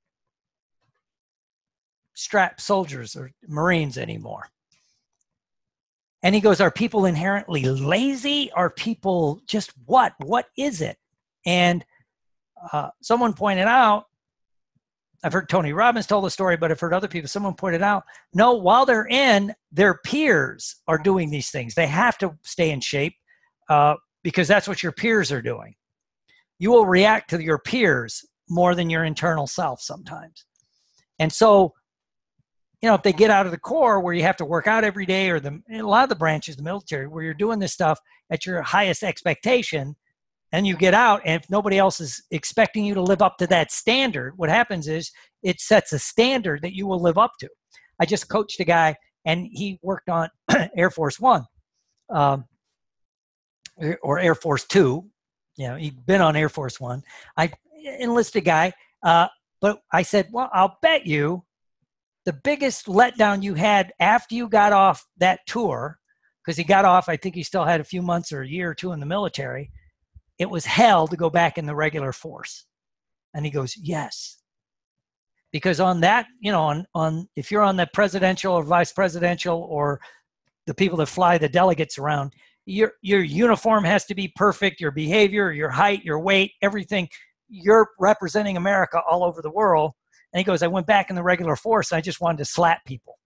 [SPEAKER 1] strapped soldiers or Marines anymore. And he goes, are people inherently lazy? Are people just what? What is it? And someone pointed out, I've heard Tony Robbins tell the story, but I've heard other people, someone pointed out, no, while they're in, their peers are doing these things. They have to stay in shape because that's what your peers are doing. You will react to your peers more than your internal self sometimes. And so, if they get out of the Corps where you have to work out every day, or a lot of the branches, the military, where you're doing this stuff at your highest expectation, and you get out, and if nobody else is expecting you to live up to that standard, what happens is it sets a standard that you will live up to. I just coached a guy, and he worked on Air Force One um, or Air Force Two. You know, he'd been on Air Force One. I enlisted a guy, but I said, well, I'll bet you the biggest letdown you had after you got off that tour, because he got off, I think he still had a few months or a year or two in the military. It was hell to go back in the regular force. And he goes, yes. Because on that, you know, on if you're on the presidential or vice presidential or the people that fly the delegates around, your uniform has to be perfect, your behavior, your height, your weight, everything. You're representing America all over the world. And he goes, I went back in the regular force. I just wanted to slap people.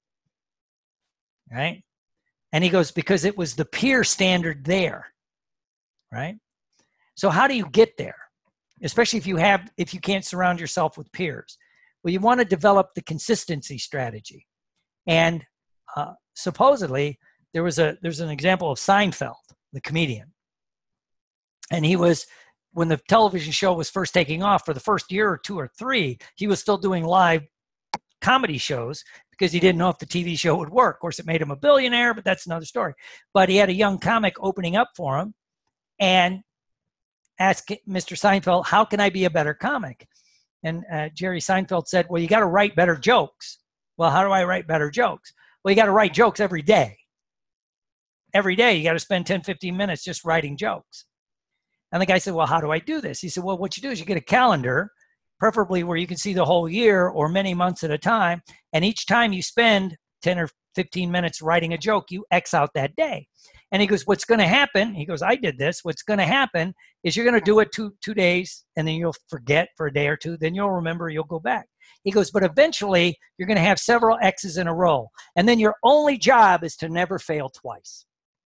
[SPEAKER 1] Right? And he goes, because it was the peer standard there. Right? So how do you get there? Especially if you can't surround yourself with peers. Well, you want to develop the consistency strategy. And supposedly there's an example of Seinfeld, the comedian. And he was, when the television show was first taking off, for the first year or two or three, he was still doing live comedy shows because he didn't know if the TV show would work. Of course, it made him a billionaire, but that's another story. But he had a young comic opening up for him and asked Mr. Seinfeld, how can I be a better comic? And Jerry Seinfeld said, well, you got to write better jokes. Well, how do I write better jokes? Well, you got to write jokes every day. Every day, you got to spend 10, 15 minutes just writing jokes. And the guy said, well, how do I do this? He said, well, what you do is you get a calendar, preferably where you can see the whole year or many months at a time. And each time you spend 10 or 15 minutes writing a joke, you X out that day. And he goes, what's going to happen? He goes, I did this. What's going to happen is you're going to do it two days, and then you'll forget for a day or two. Then you'll remember, you'll go back. He goes, but eventually you're going to have several X's in a row. And then your only job is to never fail twice.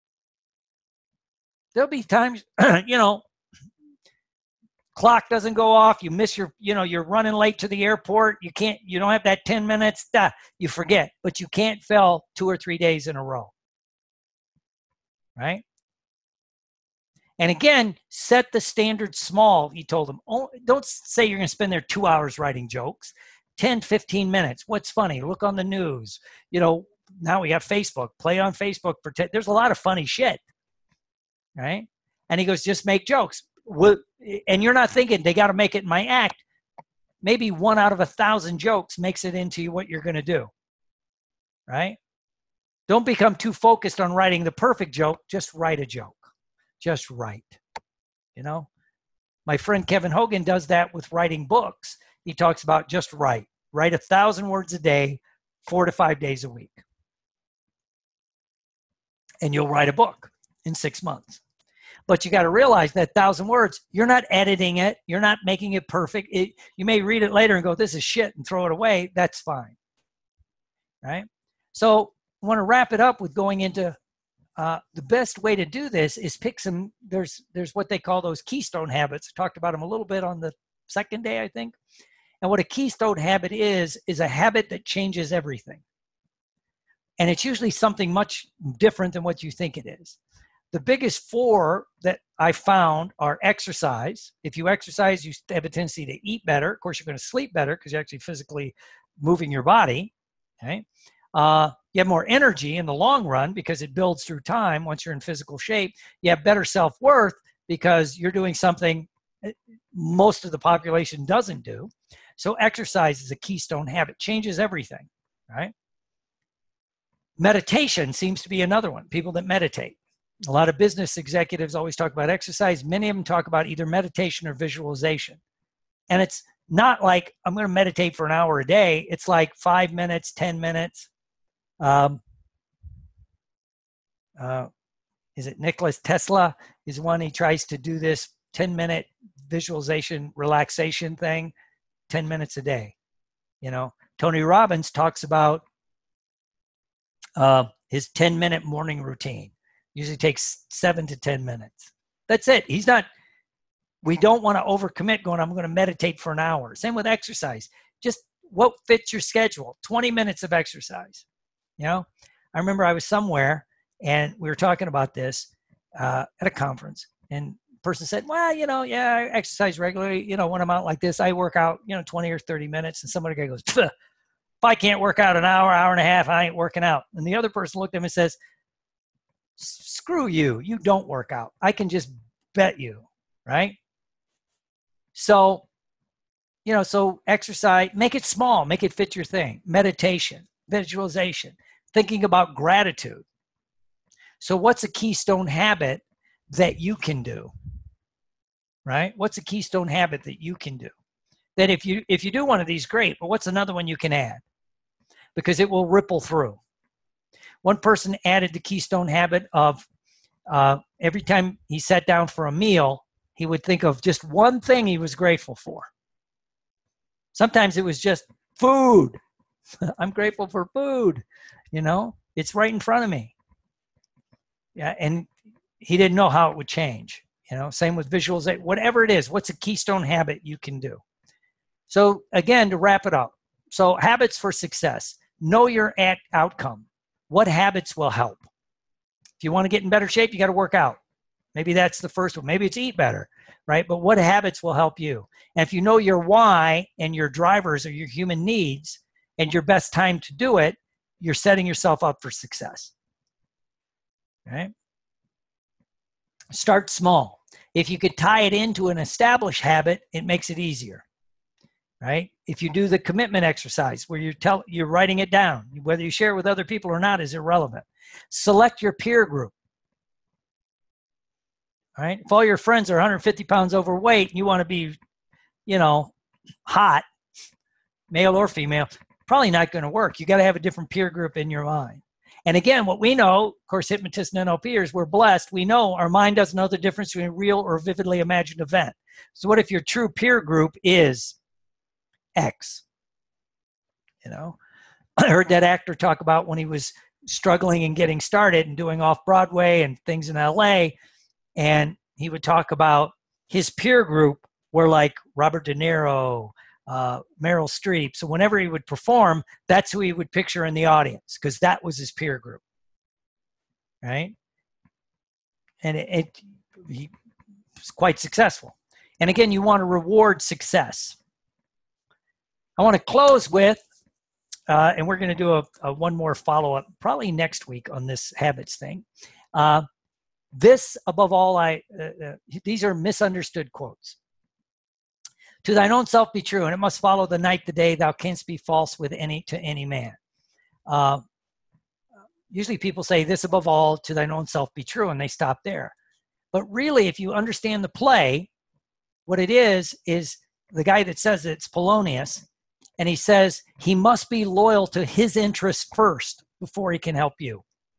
[SPEAKER 1] There'll be times, you know, clock doesn't go off. You miss you're running late to the airport. You don't have that 10 minutes. You forget, but you can't fail 2 or 3 days in a row. Right? And again, set the standard small. He told him, don't say you're going to spend there 2 hours writing jokes, 10, 15 minutes. What's funny? Look on the news. You know, now we have Facebook. Play on Facebook for 10. There's a lot of funny shit. Right? And he goes, just make jokes. And you're not thinking they got to make it in my act. Maybe 1 out of 1,000 jokes makes it into what you're going to do. Right? Don't become too focused on writing the perfect joke. Just write a joke. Just write. You know, my friend Kevin Hogan does that with writing books. He talks about just write. Write 1,000 words a day, 4 to 5 days a week. And you'll write a book in 6 months. But you got to realize that 1,000 words, you're not editing it. You're not making it perfect. You may read it later and go, this is shit, and throw it away. That's fine. Right? So I want to wrap it up with going into the best way to do this is pick some, there's what they call those keystone habits. I talked about them a little bit on the second day, I think. And what a keystone habit is a habit that changes everything. And it's usually something much different than what you think it is. The biggest 4 that I found are exercise. If you exercise, you have a tendency to eat better. Of course, you're going to sleep better because you're actually physically moving your body. Okay. You have more energy in the long run because it builds through time. Once you're in physical shape, you have better self-worth because you're doing something most of the population doesn't do. So exercise is a keystone habit, changes everything, right? Meditation seems to be another one, people that meditate. A lot of business executives always talk about exercise. Many of them talk about either meditation or visualization. And it's not like I'm going to meditate for an hour a day. It's like 5 minutes, 10 minutes. Is it Nikola Tesla is one, he tries to do this 10-minute visualization relaxation thing, 10 minutes a day. You know, Tony Robbins talks about his 10-minute morning routine. Usually takes 7 to 10 minutes. That's it. We don't want to overcommit going, I'm going to meditate for an hour. Same with exercise. Just what fits your schedule, 20 minutes of exercise. You know, I remember I was somewhere and we were talking about this at a conference, and the person said, well, you know, yeah, I exercise regularly. You know, when I'm out like this, I work out, 20 or 30 minutes. And somebody goes, if I can't work out an hour, hour and a half, I ain't working out. And the other person looked at him and says, screw you. You don't work out. I can just bet you, right? So, so exercise, make it small, make it fit your thing. Meditation, visualization, thinking about gratitude. So what's a keystone habit that you can do, right? What's a keystone habit that you can do? That if you do one of these, great, but what's another one you can add? Because it will ripple through. One person added the keystone habit of every time he sat down for a meal, he would think of just one thing he was grateful for. Sometimes it was just food. I'm grateful for food. It's right in front of me. Yeah, and he didn't know how it would change. Same with visualization. Whatever it is, what's a keystone habit you can do? So again, to wrap it up. So habits for success. Know your outcome. What habits will help? If you want to get in better shape, you got to work out. Maybe that's the first one. Maybe it's eat better, right? But what habits will help you? And if you know your why and your drivers or your human needs and your best time to do it, you're setting yourself up for success. Right? Start small. If you could tie it into an established habit, it makes it easier. Right? If you do the commitment exercise where you're writing it down, whether you share it with other people or not is irrelevant. Select your peer group. All right? If all your friends are 150 pounds overweight and you want to be, hot, male or female, probably not going to work. You got to have a different peer group in your mind. And again, what we know, of course, hypnotists and NLPers, we're blessed. We know our mind doesn't know the difference between a real or vividly imagined event. So what if your true peer group is X? I heard that actor talk about when he was struggling and getting started and doing off-Broadway and things in LA. And he would talk about his peer group were like Robert De Niro, Meryl Streep. So whenever he would perform, that's who he would picture in the audience because that was his peer group, right? And he was quite successful. And again, you want to reward success. I want to close with, and we're going to do a one more follow-up probably next week on this habits thing. This, above all, these are misunderstood quotes. To thine own self be true, and it must follow the night, the day, thou canst be false to any man. Usually people say this above all, to thine own self be true, and they stop there. But really, if you understand the play, what it is the guy that says it's Polonius, and he says he must be loyal to his interests first before he can help you.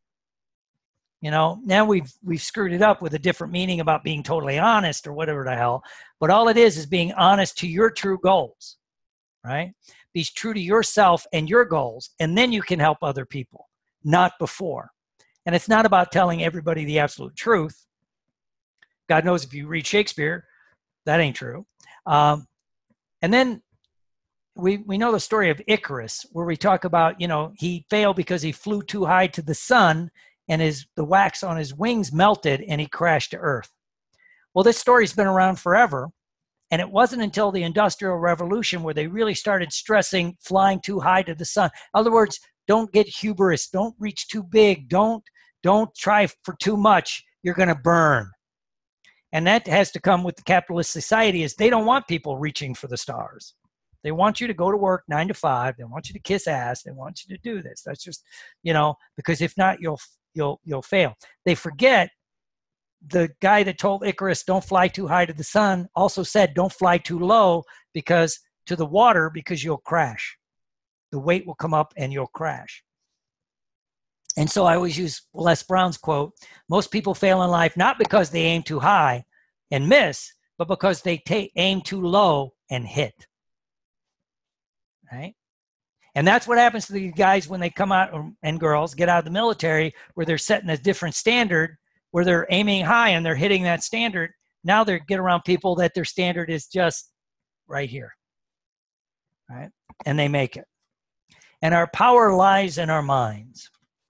[SPEAKER 1] Now we've screwed it up with a different meaning about being totally honest or whatever the hell. But all it is being honest to your true goals, right? Be true to yourself and your goals, and then you can help other people, not before. And it's not about telling everybody the absolute truth. God knows if you read Shakespeare, that ain't true. And then we know the story of Icarus, where we talk about, he failed because he flew too high to the sun, and the wax on his wings melted and he crashed to earth. Well, this story's been around forever, and it wasn't until the Industrial Revolution where they really started stressing flying too high to the sun. In other words, don't get hubris, don't reach too big, don't try for too much, you're going to burn. And that has to come with the capitalist society, is they don't want people reaching for the stars. They want you to go to work 9 to 5. They want you to kiss ass. They want you to do this. That's just, because if not, you'll fail. They forget the guy that told Icarus, don't fly too high to the sun, also said, don't fly too low to the water because you'll crash. The weight will come up and you'll crash. And so I always use Les Brown's quote, most people fail in life not because they aim too high and miss, but because they aim too low and hit. Right? And that's what happens to the guys when they come out, and girls get out of the military, where they're setting a different standard, where they're aiming high and they're hitting that standard. Now they get around people that their standard is just right here. Right? And they make it. And our power lies in our minds.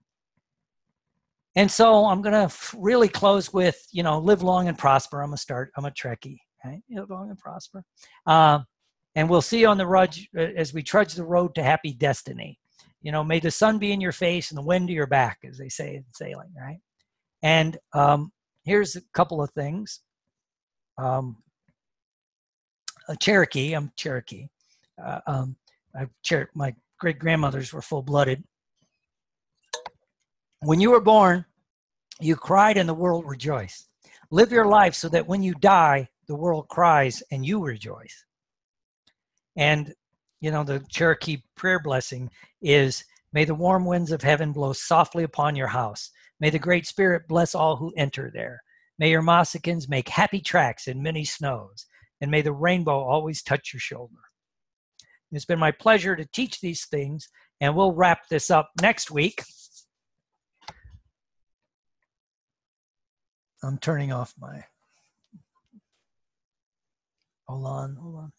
[SPEAKER 1] And so I'm going to really close with, live long and prosper. I'm a Trekkie, right? Live long and prosper. And we'll see on the road as we trudge the road to happy destiny. May the sun be in your face and the wind to your back, as they say in sailing, right? And here's a couple of things. Cherokee, I'm Cherokee. My great grandmothers were full blooded. When you were born, you cried and the world rejoiced. Live your life so that when you die, the world cries and you rejoice. And, you know, the Cherokee prayer blessing is, may the warm winds of heaven blow softly upon your house. May the Great Spirit bless all who enter there. May your moccasins make happy tracks in many snows. And may the rainbow always touch your shoulder. It's been my pleasure to teach these things, and we'll wrap this up next week. I'm turning off my, hold on.